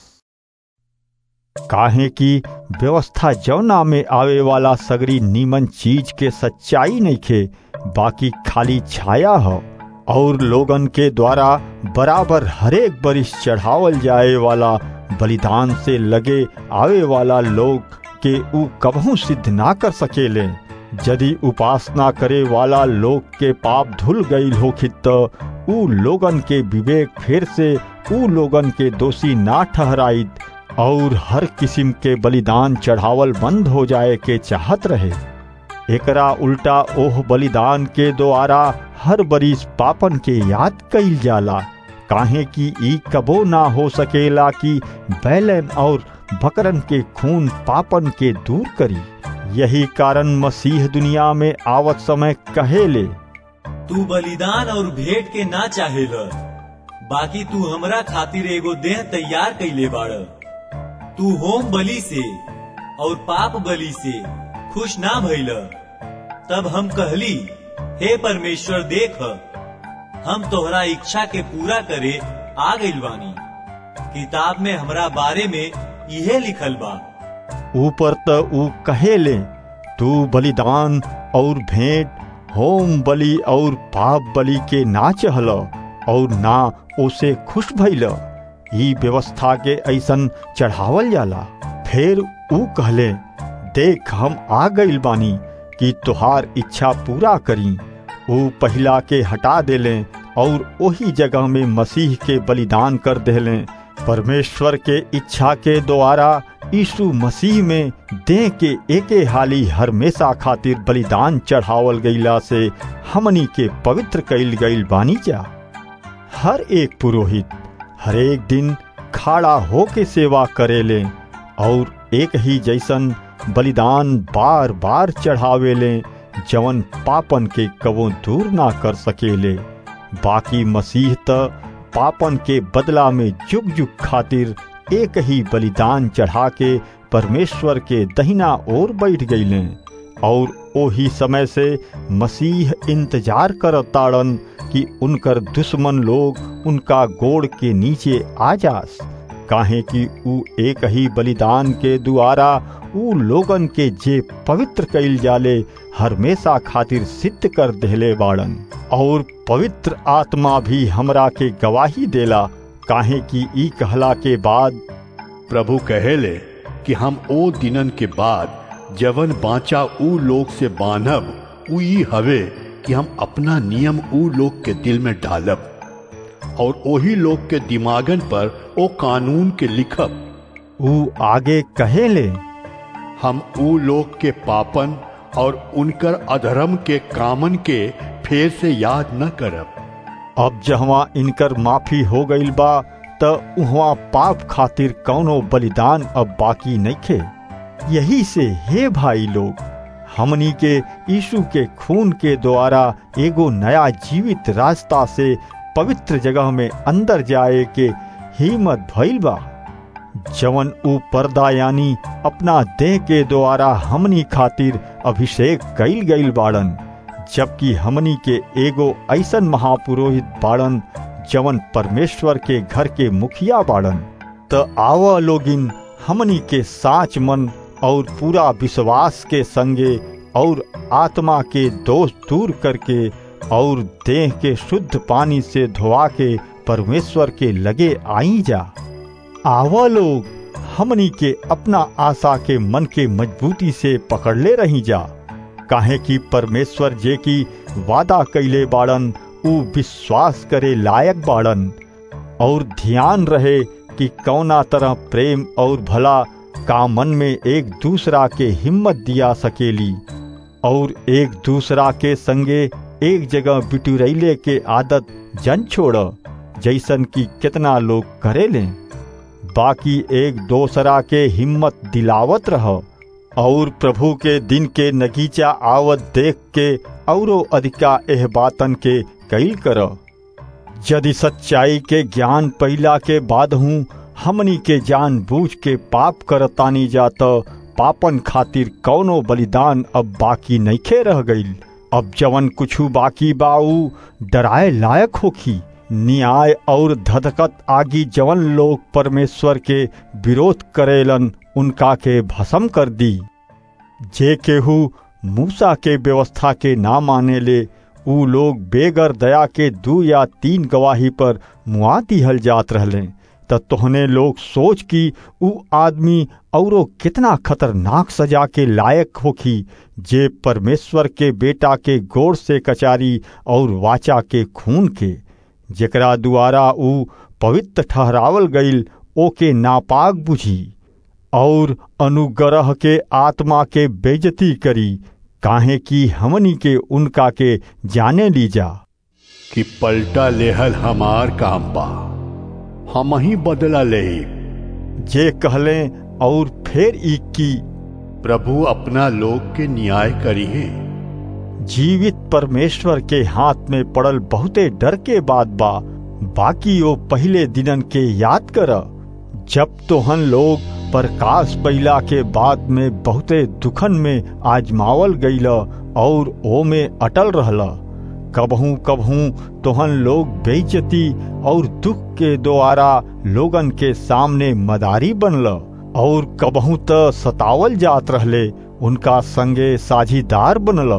काहे कि व्यवस्था जौना में आवे वाला सगरी नीमन चीज के सच्चाई नइखे, बाकी खाली छाया हो और लोगन के द्वारा बराबर हरेक बरिस चढ़ावल जाए वाला बलिदान से लगे आवे वाला लोग के ऊ कबहू सिद्ध ना कर सकेले। यदि उपासना करे वाला लोग के पाप धुल गईल होखित तो ऊ लोगन के विवेक फिर से ऊ लोगन के दोषी ना ठहराइत और हर किस्म के बलिदान चढ़ावल बंद हो जाए के चाहत रहे। एकरा उल्टा ओह बलिदान के द्वारा हर बरिस पापन के याद कईल जाला, काहे कि ई कबो ना हो सकेला कि बैलन और बकरन के खून पापन के दूर करी। यही कारण मसीह दुनिया में आवत समय कहेले, तू बलिदान और भेंट के ना चाहेला, बाकी तू हमरा खातिर एगो देह तैयार कइले बाड़। तू होम बलि से और पाप बलि से खुश ना भइल। तब हम कहली, हे परमेश्वर देख, हम तोहरा इच्छा के पूरा करे आ गइल बानी। किताब में हमरा बारे में इहे लिखल बा। ऊपर तो ऊ कहेले, तू बलिदान और भेंट होम बलि और पाप बलि के ना चहल और ना उसे खुश भइल। ई व्यवस्था के ऐसन चढ़ावल जाला। फिर ऊ कहले, देख हम आ गइल बानी कि तुहार इच्छा पूरा करी। ऊ पहिला के हटा देले और वही जगह में मसीह के बलिदान कर देले। परमेश्वर के इच्छा के द्वारा यीशु मसीह में देह के एके हाली हमेशा खातिर बलिदान चढ़ावल गईला से हमनी के पवित्र कईल गईल बानी जा। हर एक पुरोहित हर एक दिन खड़ा हो के सेवा करेले और एक ही जैसन बलिदान बार बार चढ़ावेले, जवन पापन के कबो दूर ना कर सकेले। बाकी मसीह त पापन के बदला में जुग जुग खातिर एक ही बलिदान चढ़ा के परमेश्वर के दहिना ओर बैठ गईले और ओही समय से मसीह इंतजार करताड़न कि उनकर दुश्मन लोग उनका गोड़ के नीचे आ जास, काहे कि ऊ एक ही बलिदान के द्वारा ऊ लोगन के जे पवित्र कइल जाले हमेशा खातिर सिद्ध कर देले बाड़न। और पवित्र आत्मा भी हमरा के गवाही देला, काहे कि ई कहला के बाद प्रभु कहेले कि हम ओ दिनन के बाद जवन बाचा ऊ लोग से बांधब ऊ ई हवे कि हम अपना नियम ऊ लोग के दिल में डालब और ओही लोग के दिमागन पर ओ कानून के लिखब। ऊ आगे कहेले, हम ऊ लोग के पापन और उनकर अधर्म के कामन के फेर से याद न करब। अब जहवा इनकर माफी हो गईल बा त उहवा पाप खातिर कौनो बलिदान अब बाकी नइखे। यही से हे भाई लोग, हमनी के यीशु के खून के द्वारा एगो नया जीवित रास्ता से पवित्र जगह में अंदर जाए के हिम्मत भइल बा, जवन ऊ पर्दा यानी अपना देह के द्वारा हमनी खातिर अभिषेक कइल गइल बाड़न, जबकि हमनी के एगो ऐसन महापुरोहित बाड़न जवन परमेश्वर के घर के मुखिया बाड़न। त आवा लोगिन हमनी के साच मन और पूरा विश्वास के संगे और आत्मा के दोष दूर करके और देह के शुद्ध पानी से धोआ के परमेश्वर के लगे आई जा। आवा लोग हमनी के अपना आशा के मन के मजबूती से पकड़ले रही जा, काहे कि परमेश्वर जे की वादा कइले बाड़न ऊ विश्वास करे लायक बाड़न। और ध्यान रहे कि कौना तरह प्रेम और भला का मन में एक दूसरा के हिम्मत दिया सकेली और एक दूसरा के संगे एक जगह बिटुरैले के आदत जन छोड़, जैसन की कितना लोग करेले। बाकी एक दूसरा के हिम्मत दिलावत रह और प्रभु के दिन के नगीचा आवत देख के औरो अधिका एह बातन के कइल कर। यदि सच्चाई के ज्ञान पहिला के बाद हूँ हमनी के जान बूझ के पाप करतानी जात, पापन खातिर कौनो बलिदान अब बाकी नइखे रह गईल। अब जवन कुछु बाकी बाऊ डराए लायक होखी, न्याय और धधकत आगी जवन लोग परमेश्वर के विरोध करेलन उनका के भस्म कर दी। जे केहू मूसा के व्यवस्था के ना माने ले, ऊ लोग बेगर दया के दू या तीन गवाही पर मुआ दिहल जात रहले। त तोहने लोग सोच कि ऊ आदमी औरो कितना खतरनाक सजा के लायक होखी, जे परमेश्वर के बेटा के गोड़ से कचारी और वाचा के खून के, जेकरा द्वारा ऊ पवित्र ठहरावल गईल ओके नापाक बुझी और अनुग्रह के आत्मा के बेइज्जती करी, काहे कि हमनी के उनका के जाने लीजा कि पलटा लेहल हमार काम बा, हम ही बदला ले। जे कहले और फिर एक की प्रभु अपना लोग के न्याय करी है। जीवित परमेश्वर के हाथ में पड़ल बहुते डर के बात बा। बाकी वो पहले दिनन के याद कर, जब तोहन लोग प्रकाश पैला के बाद में बहुते दुखन में आजमावल गईल और ओ में अटल रहला। कबहू कबहू तोहन लोग बेइज्जती और दुख के द्वारा लोगन के सामने मदारी बनल और कबहू त सतावल जात रहले, उनका संगे साझीदार बनल।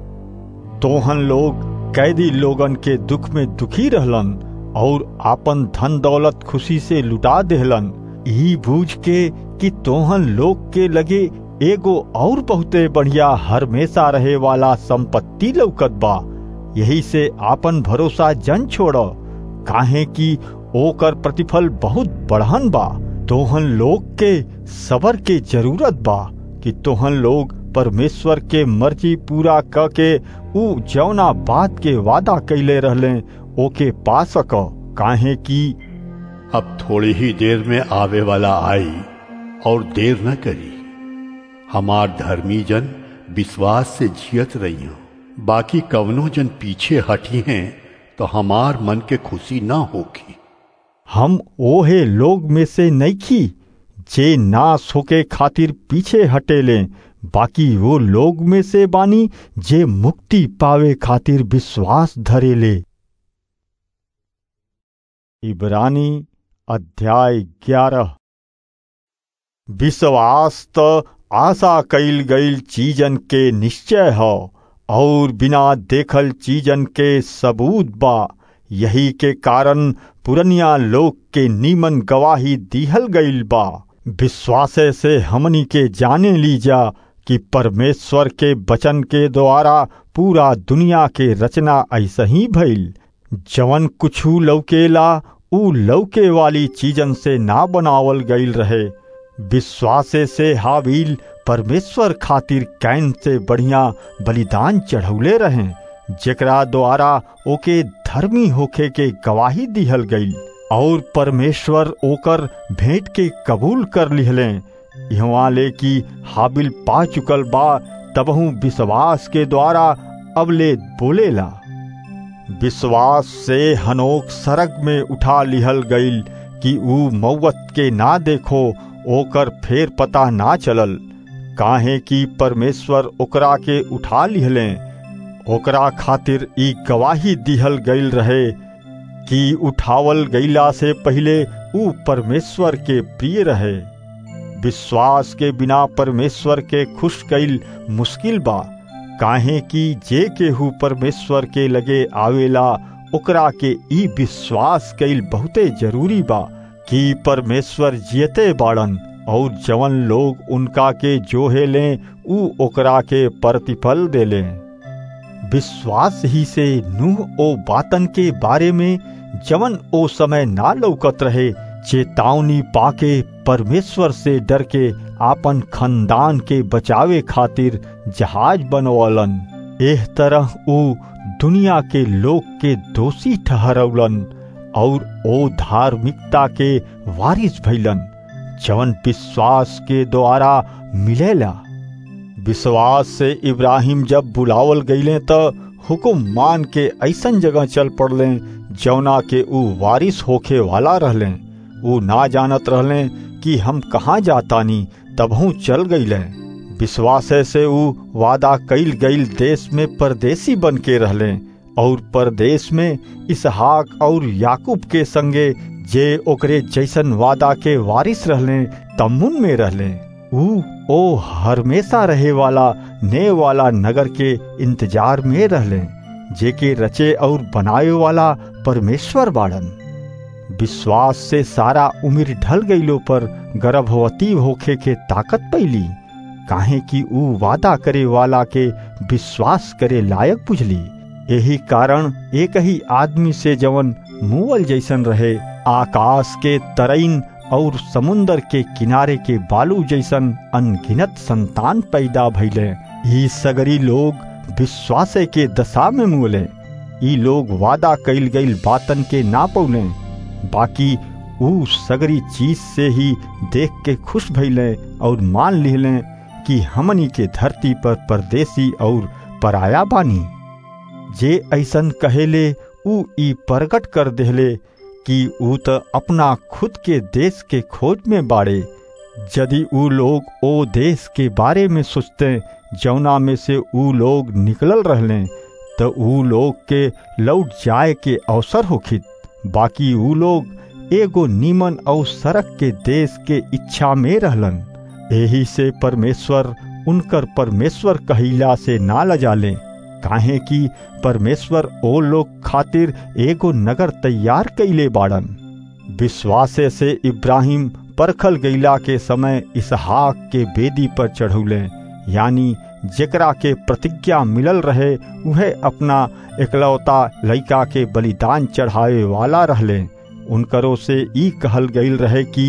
तोहन लोग कैदी लोगन के दुख में दुखी रहलन और आपन धन दौलत खुशी से लुटा देहलन, ई बूझ के कि तोहन लोग के लगे एगो और बहुते बढ़िया हमेशा रहे वाला संपत्ति लौकत बा। यही से आपन भरोसा जन छोड़, काहे कि ओकर प्रतिफल बहुत बढ़न बा। तोहन लोग के सबर के जरूरत बा कि तोहन लोग परमेश्वर के मर्जी पूरा क के ऊ जौना बात के वादा कैले रहले ओके पा सक, काहे कि अब थोड़ी ही देर में आवे वाला आई और देर न करी। हमार धर्मी जन विश्वास से जियत रही हूं। बाकी कवनो जन पीछे हटी हैं तो हमार मन के खुशी ना होगी। हम ओहे लोग में से नइखी जे नाश होके खातिर पीछे हटेले, बाकी वो लोग में से बानी जे मुक्ति पावे खातिर विश्वास धरेले। इब्रानी अध्याय ग्यारह। विश्वास तो आशा कईल गईल चीजन के निश्चय हो और बिना देखल चीजन के सबूत बा। यही के कारण पुरनिया लोग के नीमन गवाही दिहल गईल बा। विश्वासे से हमनी के जाने लीजा कि परमेश्वर के वचन के द्वारा पूरा दुनिया के रचना ऐसा ही भइल। जवन कुछू लौकेला ऊ लौके वाली चीजन से ना बनावल गईल रहे। विश्वासे से हाबील परमेश्वर खातिर कैन से बढ़िया बलिदान चढ़ौले रहे, जेकरा द्वारा ओके धर्मी होखे के गवाही दिहल गईल और परमेश्वर ओकर भेंट के कबूल कर लिहले। यहाँ ले कि हाबिल पा चुकल बा, तबहू विश्वास के द्वारा अबले बोलेला। विश्वास से हनोक सरग में उठा लिहल गईल कि ऊ मौत के ना देखो, ओकर फेर पता ना चलल। काहे कि परमेश्वर ओकरा के उठा लिहले। ओकरा खातिर ई गवाही दिहल गईल रहे कि उठावल गईला से पहले ऊ परमेश्वर के प्रिय रहे। विश्वास के बिना परमेश्वर के खुश कईल मुश्किल बा। काहे कि जे केहू परमेश्वर के लगे आवेला ओकरा के ई विश्वास कईल बहुते जरूरी बा कि परमेश्वर जियते बाड़न और जवन लोग उनका के जोहे लें ऊ ओकरा के प्रतिफल देले। विश्वास ही से नूह ओ बातन के बारे में जवन ओ समय ना लौकत रहे, चेतावनी पाके परमेश्वर से डर के आपन खानदान के बचावे खातिर जहाज बनवलन। एह तरह ऊ दुनिया के लोग के दोषी ठहरौलन और ओ धार्मिकता के वारिस भइलन जवन विश्वास के द्वारा मिलेला। विश्वास से इब्राहिम जब बुलावल गईले त हुकुम मान के ऐसन जगह चल पड़ले जौना के ऊ वारिस होखे वाला रहले। ऊ ना जानत रहले कि हम कहाँ जातानी, तबहू चल गईले। विश्वासे से ऊ वादा कईल गईल देश में परदेसी बन के रहले और परदेश में इसहाक और याकूब के संगे जे ओकरे जैसन वादा के वारिस रहले तम्मुन में रहले। ऊ ओ हमेशा रहे वाला ने वाला नगर के इंतजार में रहले, जे के रचे और बनावे वाला परमेश्वर बाड़न। विश्वास से सारा उम्र ढल गईलो पर गर्भवती होखे के ताकत पैली, काहे कि ऊ वादा करे वाला के विश्वास करे लायक बुझली। यही कारण एक ही आदमी से जवन मुअल जैसन रहे, आकाश के तरईन और समुन्दर के किनारे के बालू जैसन अनगिनत संतान पैदा भइले। ई सगरी लोग विश्वासे के दशा में मुअले। ई लोग वादा कईल गईल बातन के ना पौले, बाकी ऊ सगरी चीज से ही देख के खुश भइले और मान लिहले कि हमनी के धरती पर परदेसी और पराया बानी। जे ऐसन कहेले ऊ ई प्रगट कर देहले कि ऊ त अपना खुद के देश के खोज में बाड़े। यदि ऊ लोग ओ देश के बारे में सोचते जौना में से ऊ लोग निकलल रहले, तो ऊ लोग के लौट जाए के अवसर होखित। बाकी ऊ लोग एगो नीमन और सड़क के देश के इच्छा में रहलन। यही से परमेश्वर उनकर परमेश्वर कहिला से ना लजाले, काहे कि परमेश्वर ओ लोग खातिर एगो नगर तैयार कइले बाड़न। विश्वासे से इब्राहिम परखल गईला के समय इसहाक के बेदी पर चढ़ौले, यानी जेकरा के प्रतिज्ञा मिलल रहे उहे अपना एकलौता लइका के बलिदान चढ़ावे वाला रहले। उनकरो से ई कहल गईल रहे कि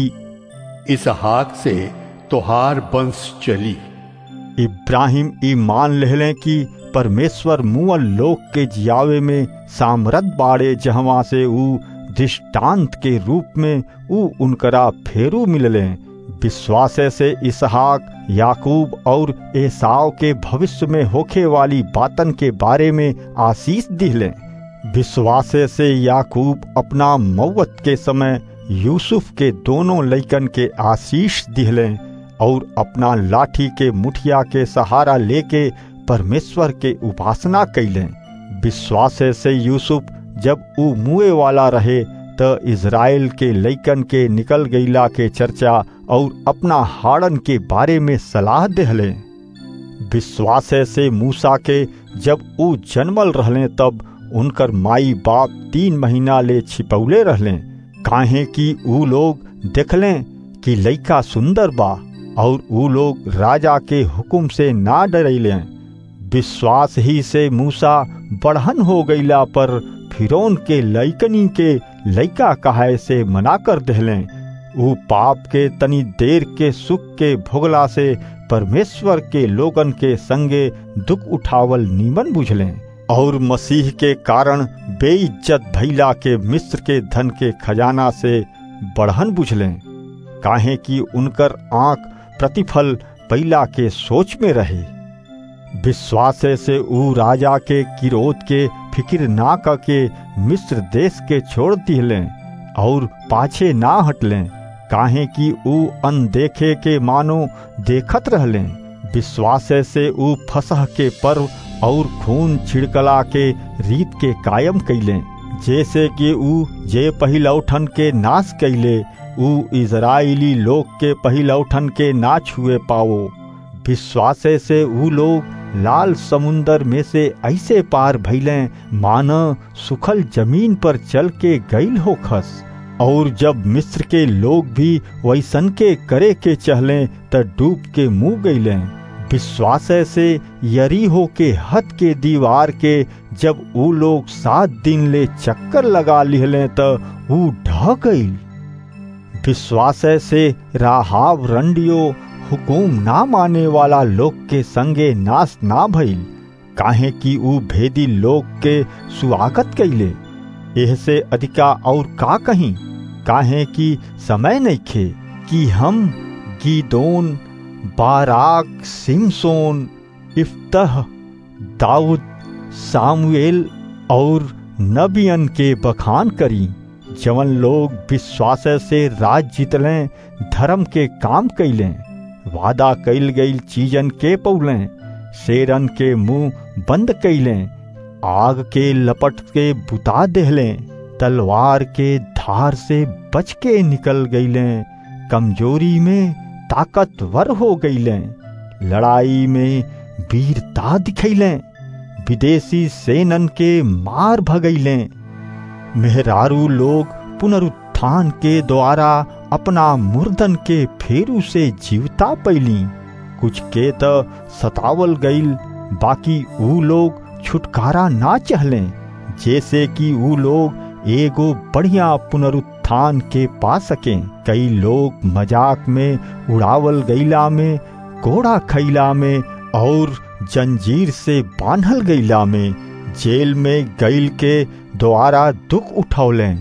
इसहाक से तोहार वंश चली। इब्राहिम ई मान लेहले कि परमेश्वर मुअल लोक के जियावे में सामरथ बाड़े, जहवा से ऊ दृष्टांत के रूप में ऊ उनकरा फेरू मिलले। विश्वासे से इसहाक, याकूब और एसाव के भविष्य में होखे वाली बातन के बारे में आशीष दिले। विश्वासे से याकूब अपना मौत के समय यूसुफ के दोनों लइकन के आशीष दिले और अपना लाठी के मुठिया के सहारा लेके परमेश्वर के उपासना कैले। विश्वासे से यूसुफ जब ऊ मुए वाला रहे त इज़राइल के लइकन के निकल गईला के चर्चा और अपना हाड़न के बारे में सलाह देहले। विश्वासे से मूसा के जब ऊ जन्मल रहले तब उनकर माई बाप तीन महीना ले छिपौले रहले, काहे कि ऊ लोग देखलें कि लइका सुंदर बा और ऊ लोग राजा के हुक्म से ना डरैले। विश्वास ही से मूसा बढ़न हो गईला पर फिरौन के लइकनी के लइका कहाए से मना कर देहले। ऊ पाप के तनी देर के सुख के भोगला से परमेश्वर के लोगन के संगे दुख उठावल नीमन बुझले और मसीह के कारण बेइज्जत भइला के मिस्र के धन के खजाना से बढ़न बुझले, काहे कि उनकर आंख प्रतिफल पैला के सोच में रहे। विश्वासे से ऊ राजा के किरोध के फिक्र ना करके मिस्र देश के छोड़ दिले और पाछे ना हटले, काहे कि ऊ अनदेखे के मानो देखत रहले। विश्वासे से ऊ फसह के पर्व और खून छिड़कला के रीत के कायम कैले, जैसे कि ऊ जे पहिलौठन के नाश कैले ऊ इज़राइली लोग के पहिलौठन के ना छुए पाओ। विश्वासे से ऊ लोग लाल समुंदर में से ऐसे पार भइले मानो सुखल जमीन पर चल के गईल हो खस। और जब मिस्र के लोग भी वैसन के करे के चहले त डूब के मुँह गईले। विश्वासे से यरीहो के हद के दीवार के जब ऊ लोग सात दिन ले चक्कर लगा लिहले त ऊ ढह गईल। विश्वासे से राहाब रंडियो हुकुम ना माने वाला लोग के संगे नाश ना भइल, काहे कि ऊ भेदी लोग के स्वागत कैले। एह से अधिका और का कहीं, काहे कि समय नइखे कि हम गीदोन, बाराक, सिमसोन, इफ्तह, दाऊद, सामुएल और नबियन के बखान करी, जवन लोग विश्वास से राज जीतलें, धर्म के काम कैलें, वादा कैल गई चीजन के पौलें, शेरन के मुंह बंद कैलें, आग के लपट के बुता देहलें, तलवार के धार से बच के निकल गईलें, कमजोरी में ताकतवर हो गईलें, लड़ाई में वीरता दिखैलें, विदेशी सेनन के मार भगैलें। मेहरारू लोग पुनरुत्थान के द्वारा अपना मुर्दन के फेरू से जीवता पैली। कुछ के त सतावल गईल, बाकी ऊ लोग छुटकारा ना चहलें, जैसे कि ऊ लोग एगो बढ़िया पुनरुत्थान के पा सकें। कई लोग मजाक में, उड़ावल गईला में, कोड़ा खैला में और जंजीर से बांधल गईला में, जेल में गईल के द्वारा दुख उठौलें।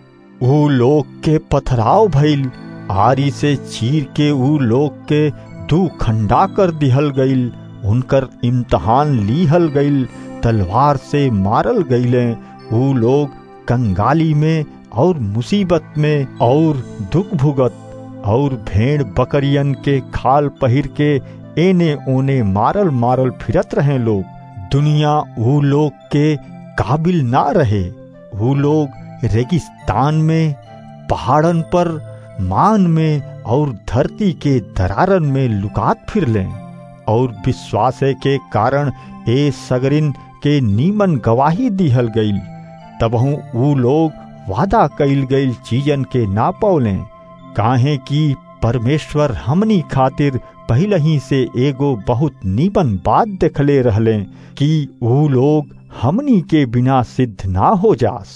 ऊ लोग के पथराव भइल, आरी से चीर के ऊ लोग के दू खंडा कर दिहल गईल, उनकर इम्तहान लीहल गईल, तलवार से मारल गईले। ऊ लोग कंगाली में और मुसीबत में और दुख भुगत और भेड़ बकरियन के खाल पहिर के एने ओने मारल मारल फिरत रहे लोग। दुनिया ऊ लोग के काबिल ना रहे। ऊ लोग रेगिस्तान में, पहाड़न पर, मान में और धरती के दरारन में लुकात फिर लें। और विश्वास के कारण ए सगरिन के नीमन गवाही दिहल गईल। तबहू ऊ लोग वादा कईल गईल चीजन के ना पौलें, काहे कि परमेश्वर हमनी खातिर पहले ही से एगो बहुत नीमन बात देखले रहले कि ऊ लोग हमनी के बिना सिद्ध ना हो जास।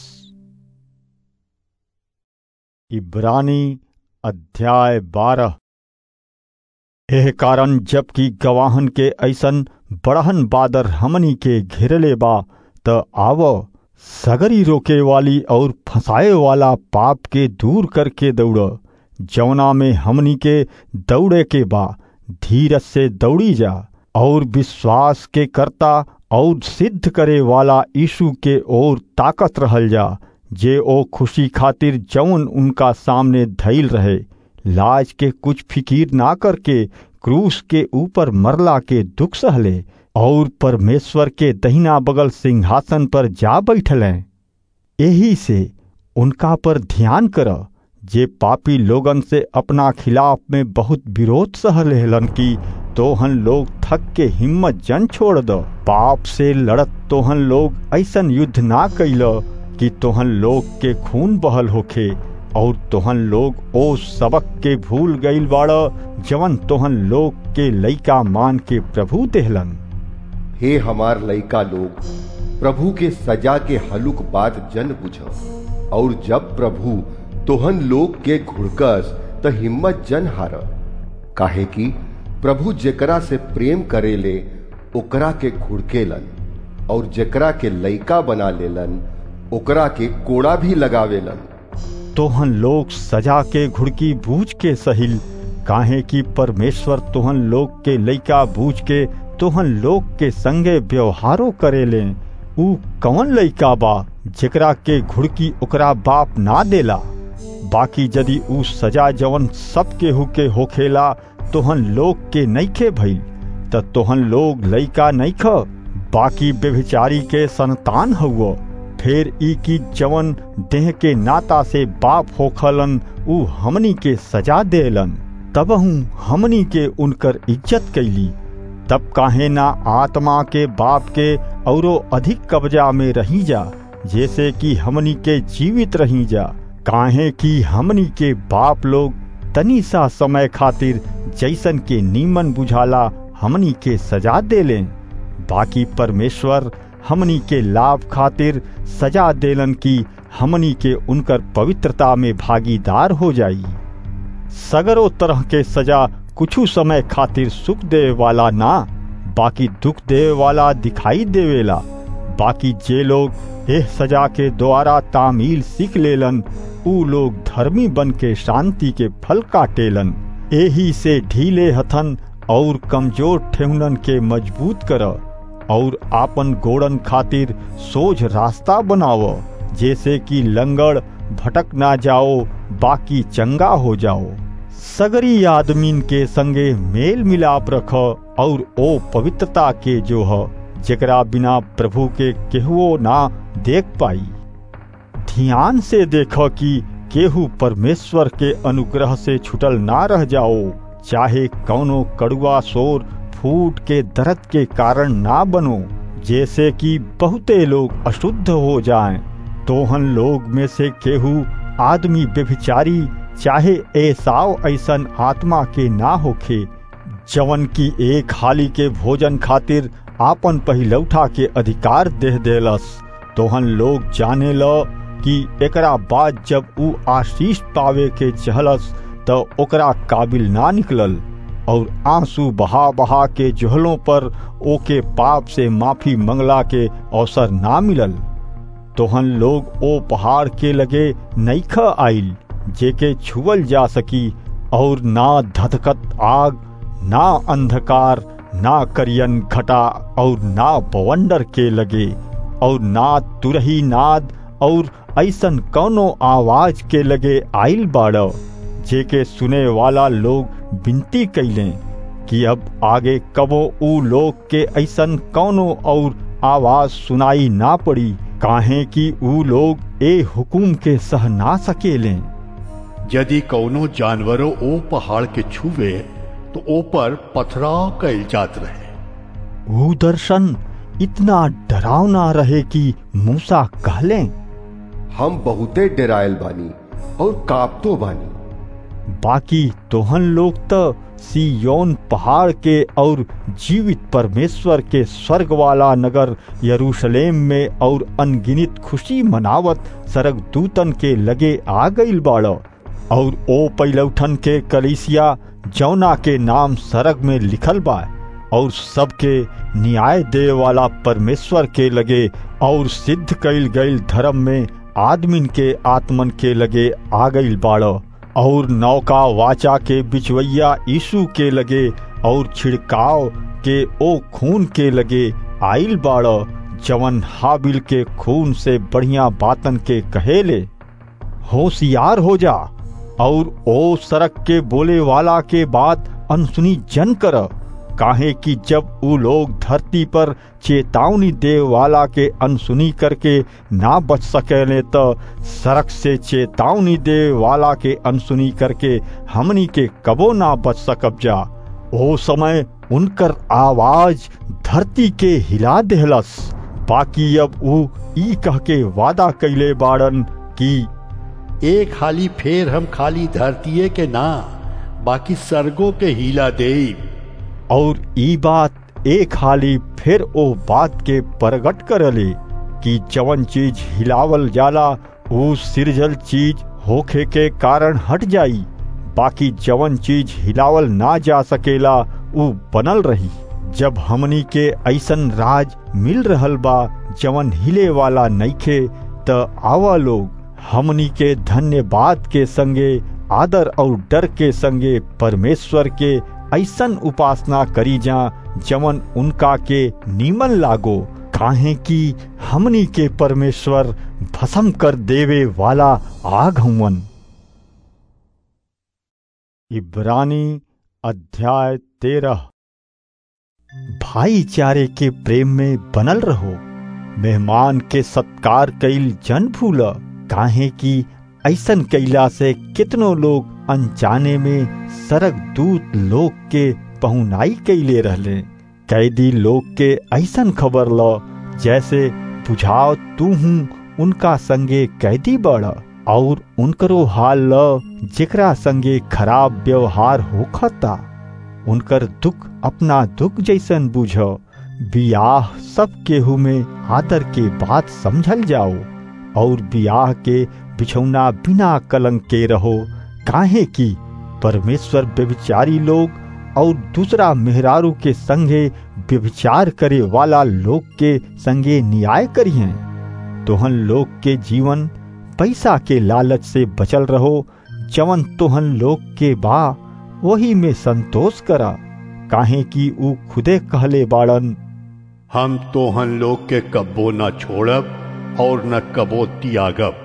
इब्रानी अध्याय बारह। एह कारण जबकि गवाहन के ऐसन बड़हन बादर हमनी के घेरले बा, त आव सगरी रोके वाली और फंसाए वाला पाप के दूर करके दौड़, जौना में हमनी के दौड़े के बा धीरज से दौड़ी जा और विश्वास के कर्ता और सिद्ध करे वाला यीशु के ओर ताकत रहल जा, जे ओ खुशी खातिर जौन उनका सामने धैल रहे, लाज के कुछ फिकीर ना करके क्रूस के ऊपर मरला के दुख सहले और परमेश्वर के दहिना बगल सिंहासन पर जा बैठले। यही से उनका पर ध्यान कर, जे पापी लोगन से अपना खिलाफ में बहुत विरोध सह लेहलन की तोहन लोग थक के हिम्मत जन छोड़ द। पाप से लड़त तोहन लोग ऐसन युद्ध ना कैल कि तोहन लोग के खून बहल होखे और तोहन लोग ओ सबक के भूल गईल बाड़ जवन तोहन लोग के लइका मान के प्रभु देहलन। हे हमार लइका लोग, प्रभु के सजा के हलुक बात जन बुझ, और जब प्रभु तोहन लोग के घुड़कस त हिम्मत जन हार, काहे कि प्रभु जेकरा से प्रेम करेले ओकरा के घुड़केलन और जेकरा के लइका बना लेलन ओकरा के कोड़ा भी लगावेलन। तोहन लोग सजा के घुड़की बूझ के सहिल, काहे कि परमेश्वर तोहन लोग के लइका बूझ के तोहन लोग के संगे व्यवहारो करेले। ऊ कौन लइका बा जेकरा के घुड़की ओकरा बाप ना देला? बाकी यदि ऊ सजा जवन सब केहू के होखेला तोहन लोग के नइखे भइल त तोहन लोग लइका नइख, बाकी व्यभिचारी के संतान हउव। फिर ई की जवन देह के नाता से बाप होखलन ऊ हमनी के सजा देलन, तबहू हमनी के उनकर इज्जत कैली। तब काहे ना आत्मा के बाप के औरो अधिक कब्जा में रही जा, जैसे कि हमनी के जीवित रही जा। काहे कि हमनी के बाप लोग तनी सा समय खातिर जैसन के नीमन बुझाला हमनी के सजा देलें, बाकी परमेश्वर हमनी के लाभ खातिर सजा देलन कि हमनी के उनकर पवित्रता में भागीदार हो जाई। सगरो तरह के सजा कुछ समय खातिर सुख देवे वाला ना, बाकी दुख देवे वाला दिखाई देवेला। बाकी जे लोग एह सजा के द्वारा तामील सीख लेलन ऊ लोग धर्मी बन के शांति के फल काटेलन। एही से ढीले हथन और कमजोर ठेहुनन के मजबूत कर और आपन गोड़न खातिर सोझ रास्ता बनाव, जैसे कि लंगड़ भटक ना जाओ बाकी चंगा हो जाओ। सगरी आदमीन के संगे मेल मिलाप रख और ओ पवित्रता के जो ह जेकरा बिना प्रभु के केहुओ ना देख पाई। ध्यान से देख कि केहू परमेश्वर के अनुग्रह से छुटल ना रह जाओ, चाहे कौनो कड़ुआ शोर फूट के दर्द के कारण ना बनो, जैसे कि बहुते लोग अशुद्ध हो जाएं। तोहन लोग में से केहू आदमी व्यभिचारी चाहे एसाव ऐसन आत्मा के ना होखे, जवन की एक हाली के भोजन खातिर आपन पहिलौठा के अधिकार देह देलस। तोहन लोग जाने ल कि एकरा बाद जब ऊ आशीष पावे के चहलस तो ओकरा काबिल ना निकलल और आंसू बहा बहा के जोहलों पर ओके पाप से माफी मंगला के अवसर ना मिलल। तोहन लोग ओ पहाड़ के लगे नइख आइल जेके छुअल जा सकी, और ना धधकत आग, ना अंधकार, ना करियन घटा और ना बवंडर के लगे, और ना तुरही नाद और ऐसन कौनो आवाज के लगे आइल बाड़, जेके सुने वाला लोग विनती कैलें कि अब आगे कबो ऊ लोग के ऐसन कौनो और आवाज सुनाई ना पड़ी, काहे कि ऊ लोग ए हुकुम के सह ना सकेलें। यदि कौनो जानवरों ओ पहाड़ के छुवे तो ओ पर पथराव कैल जात रहे। वो दर्शन इतना डरावना रहे कि मूसा कहले, हम बहुते डरायल बानी और कांपतो बानी। बाकी तोहन लोग तो सिय्योन पहाड़ के और जीवित परमेश्वर के स्वर्ग वाला नगर यरूशलेम में और अनगिनित खुशी मनावत सरग दूतन के लगे आ गईल बाड़, और ओ पैलौठन के कलीसिया जौना के नाम सरग में लिखल बा और सबके न्याय दे वाला परमेश्वर के लगे और सिद्ध कईल गईल धर्म में आदमिन के आत्मन के लगे आ गईल बाड़, और नौका वाचा के बिचवैया यीशु के लगे और छिड़काव के ओ खून के लगे आइल बाड़, जवन हाबिल के खून से बढ़िया बातन के कहेले। होशियार हो जा और ओ सड़क के बोले वाला के बात अनसुनी जन कर, काहे कि जब ऊ लोग धरती पर चेतावनी दे वाला के अनसुनी करके ना बच सकेले तो सड़क से चेतावनी दे वाला के अनसुनी करके हमनी के कबो ना बच सकब जा। ओ समय उनकर आवाज धरती के हिला देहलस। बाकी अब ऊ ई कह के वादा कैले बाड़न कि एक हाली फेर हम खाली धरतीये के ना बाकी सर्गो के हिला दे। और ई बात एक हाली फिर ओ बात के प्रगट करले कि जवन चीज हिलावल जाला वो सिरजल चीज होखे के कारण हट जाई, बाकी जवन चीज हिलावल ना जा सकेला वो बनल रही। जब हमनी के ऐसन राज मिल रहल बा जवन हिले वाला नइखे, त आवा लोग हमनी के धन्यवाद के संगे आदर और डर के संगे परमेश्वर के ऐसन उपासना करी जा जवन उनका के नीमन लागो, काहे कि हमनी के परमेश्वर भस्म कर देवे वाला आग हवन। इब्रानी अध्याय तेरह। भाईचारे के प्रेम में बनल रहो, मेहमान के सत्कार कईल जन भूल, काहे कि ऐसन कैला से कितनो लोग अनजाने में सरक दूत लोग के पहुनाई कैले रहले। कैदी लोग के ऐसन खबर ल जैसे बुझाव तू हूँ उनका संगे कैदी बड़, और उनकरो हाल ल जेकरा संगे खराब व्यवहार होखता। उनकर दुख अपना दुख जैसन बुझ। बियाह सब केहू में आदर के बात समझल जाओ, और बियाह के बिछौना बिना कलंक के रहो, काहे कि परमेश्वर व्यभिचारी लोग और दूसरा मेहरारू के संगे व्यभिचार करे वाला लोग के संगे न्याय करिए। तोहन लोग के जीवन पैसा के लालच से बचल रहो, जवन तोहन लोग के बा वही में संतोष करा, काहे कि ऊ खुदे कहले बाड़न, हम तोहन लोग के कब्बो न छोड़ब और न कबो त्यागब।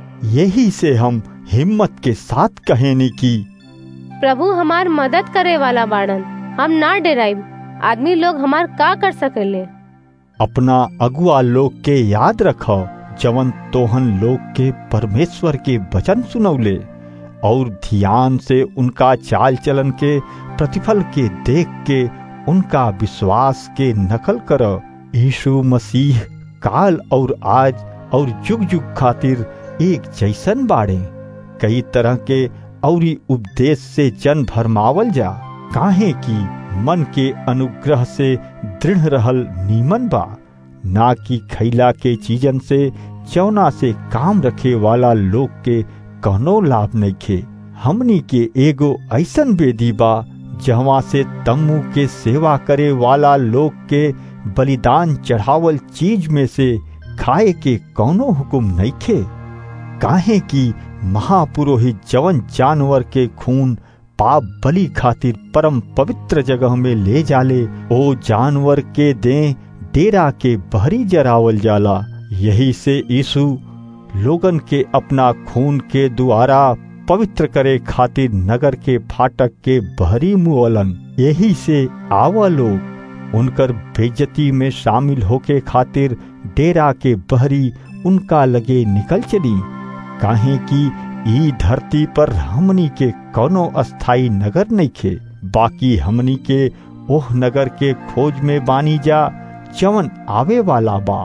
यही से हम हिम्मत के साथ कहेनी की प्रभु हमार मदद करे वाला बाड़न, हम ना डराइब। आदमी लोग हमार का कर सकेले। अपना अगुआ लोग के याद रखो, जवन तोहन लोग के परमेश्वर के वचन सुनौले, और ध्यान से उनका चाल चलन के प्रतिफल के देख के उनका विश्वास के नकल करो। यीशु मसीह काल और आज और जुग जुग खातिर एक जैसन बाड़े। कई तरह के औरी उपदेश से जन भरमावल जा, काहे कि मन के अनुग्रह से दृढ़ रहल नीमन बा, ना कि खैला के चीजन से चौना से काम रखे वाला लोग के कौनो लाभ नइखे। हमनी के एगो ऐसन वेदी बा जहाँ से तम्मू के सेवा करे वाला लोग के बलिदान चढ़ावल चीज में से खाए के कौनो हुकुम नइखे, काहे कि महापुरोहित जवन जानवर के खून पाप बलि खातिर परम पवित्र जगह में ले जाले, ओ जानवर के दे डेरा के बहरी जरावल जाला। यही से यीशु लोगन के अपना खून के द्वारा पवित्र करे खातिर नगर के फाटक के बहरी मुअलन। यही से आवा लोग उनकर बेइज्जती में शामिल होके खातिर डेरा के बहरी उनका लगे निकल चली, काहे कि ई धरती पर हमनी के कौनो अस्थाई नगर नइखे, बाकी हमनी के ओह नगर के खोज में बानी जा जवन आवे वाला बा।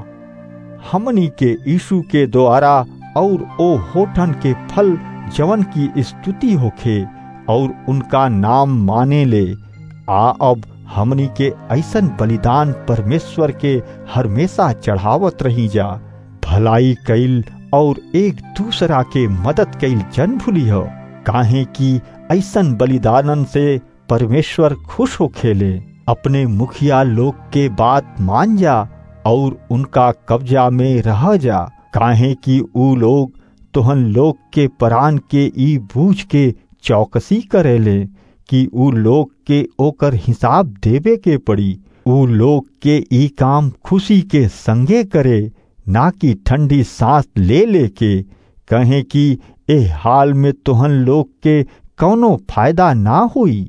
हमनी के यीशु के द्वारा और ओ होठन के फल जवन की स्तुति होखे और उनका नाम माने ले। आ अब हमनी के ऐसन बलिदान परमेश्वर के हमेशा चढ़ावत रही जा। भलाई कैल और एक दूसरा के मदद कैल जन भूली हो, काहे कि ऐसन बलिदानन से परमेश्वर खुश हो खेले। अपने मुखिया लोग के बात मान जा और उनका कब्जा में रह जा, काहे कि ऊ लोग तुहन लोग के परान के ई बूझ के चौकसी करेले कि ऊ लोग के ओकर हिसाब देवे के पड़ी। ऊ लोग के ई काम खुशी के संगे करे, ना कि ठंडी सांस ले लेके, कहे कि ए हाल में तुहन लोग के कौनो फायदा ना हुई।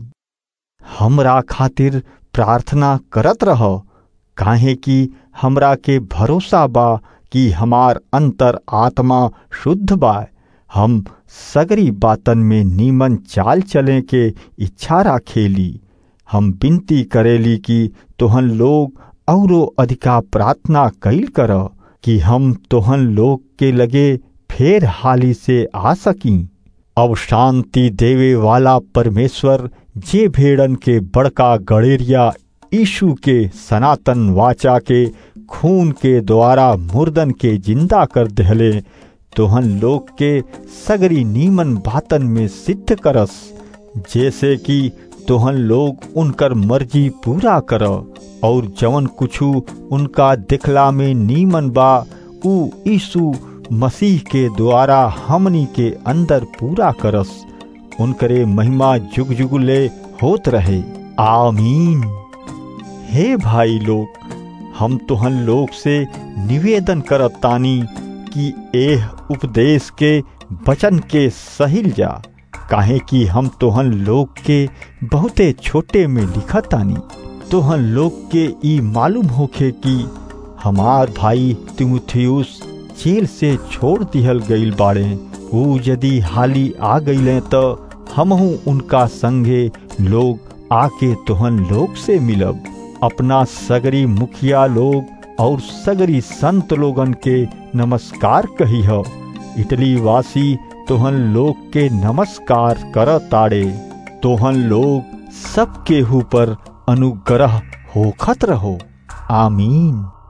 हमरा खातिर प्रार्थना करत रहो, काहे कि हमरा के भरोसा बा कि हमार अंतर आत्मा शुद्ध बा। हम सगरी बातन में नीमन चाल चले के इच्छा राखेली। हम विनती करेली कि तोहन लोग औरो अधिका प्रार्थना कैल कर कि हम तोहन लोग के लगे फेर हाली से आ सकी। अब शांति देवे वाला परमेश्वर जे भेड़न के बड़का गड़ेरिया यीशु के सनातन वाचा के खून के द्वारा मुर्दन के जिंदा कर देहले, तोहन लोग के सगरी नीमन बातन में सिद्ध करस, जैसे कि तोहन लोग उनकर मर्जी पूरा कर और जवन कुछु उनका दिखला में नीमन बा ऊ यीशु मसीह के द्वारा हमनी के अंदर पूरा करस। उनकरे महिमा जुग जुग ले होत रहे, आमीन। हे भाई लोग, हम तुहन लोग से निवेदन करत तानी कि एह उपदेश के वचन के सहिल जा, काहे कि हम तुहन लोग के बहुते छोटे में लिखत तानी। तुहन लोग के ई मालूम होखे कि हमार भाई तीमुथियुस जेल से छोड़ दिहल गईल बाड़े। ऊ यदि हाली आ गईले तो हमहू उनका संगे लोग आके तुहन लोग से मिलब। अपना सगरी मुखिया लोग और सगरी संत लोगन के नमस्कार कही हो। इटली वासी तोहन लोग के नमस्कार कर ताड़े। तोहन लोग सब केहू पर अनुग्रह होखत रहो, आमीन।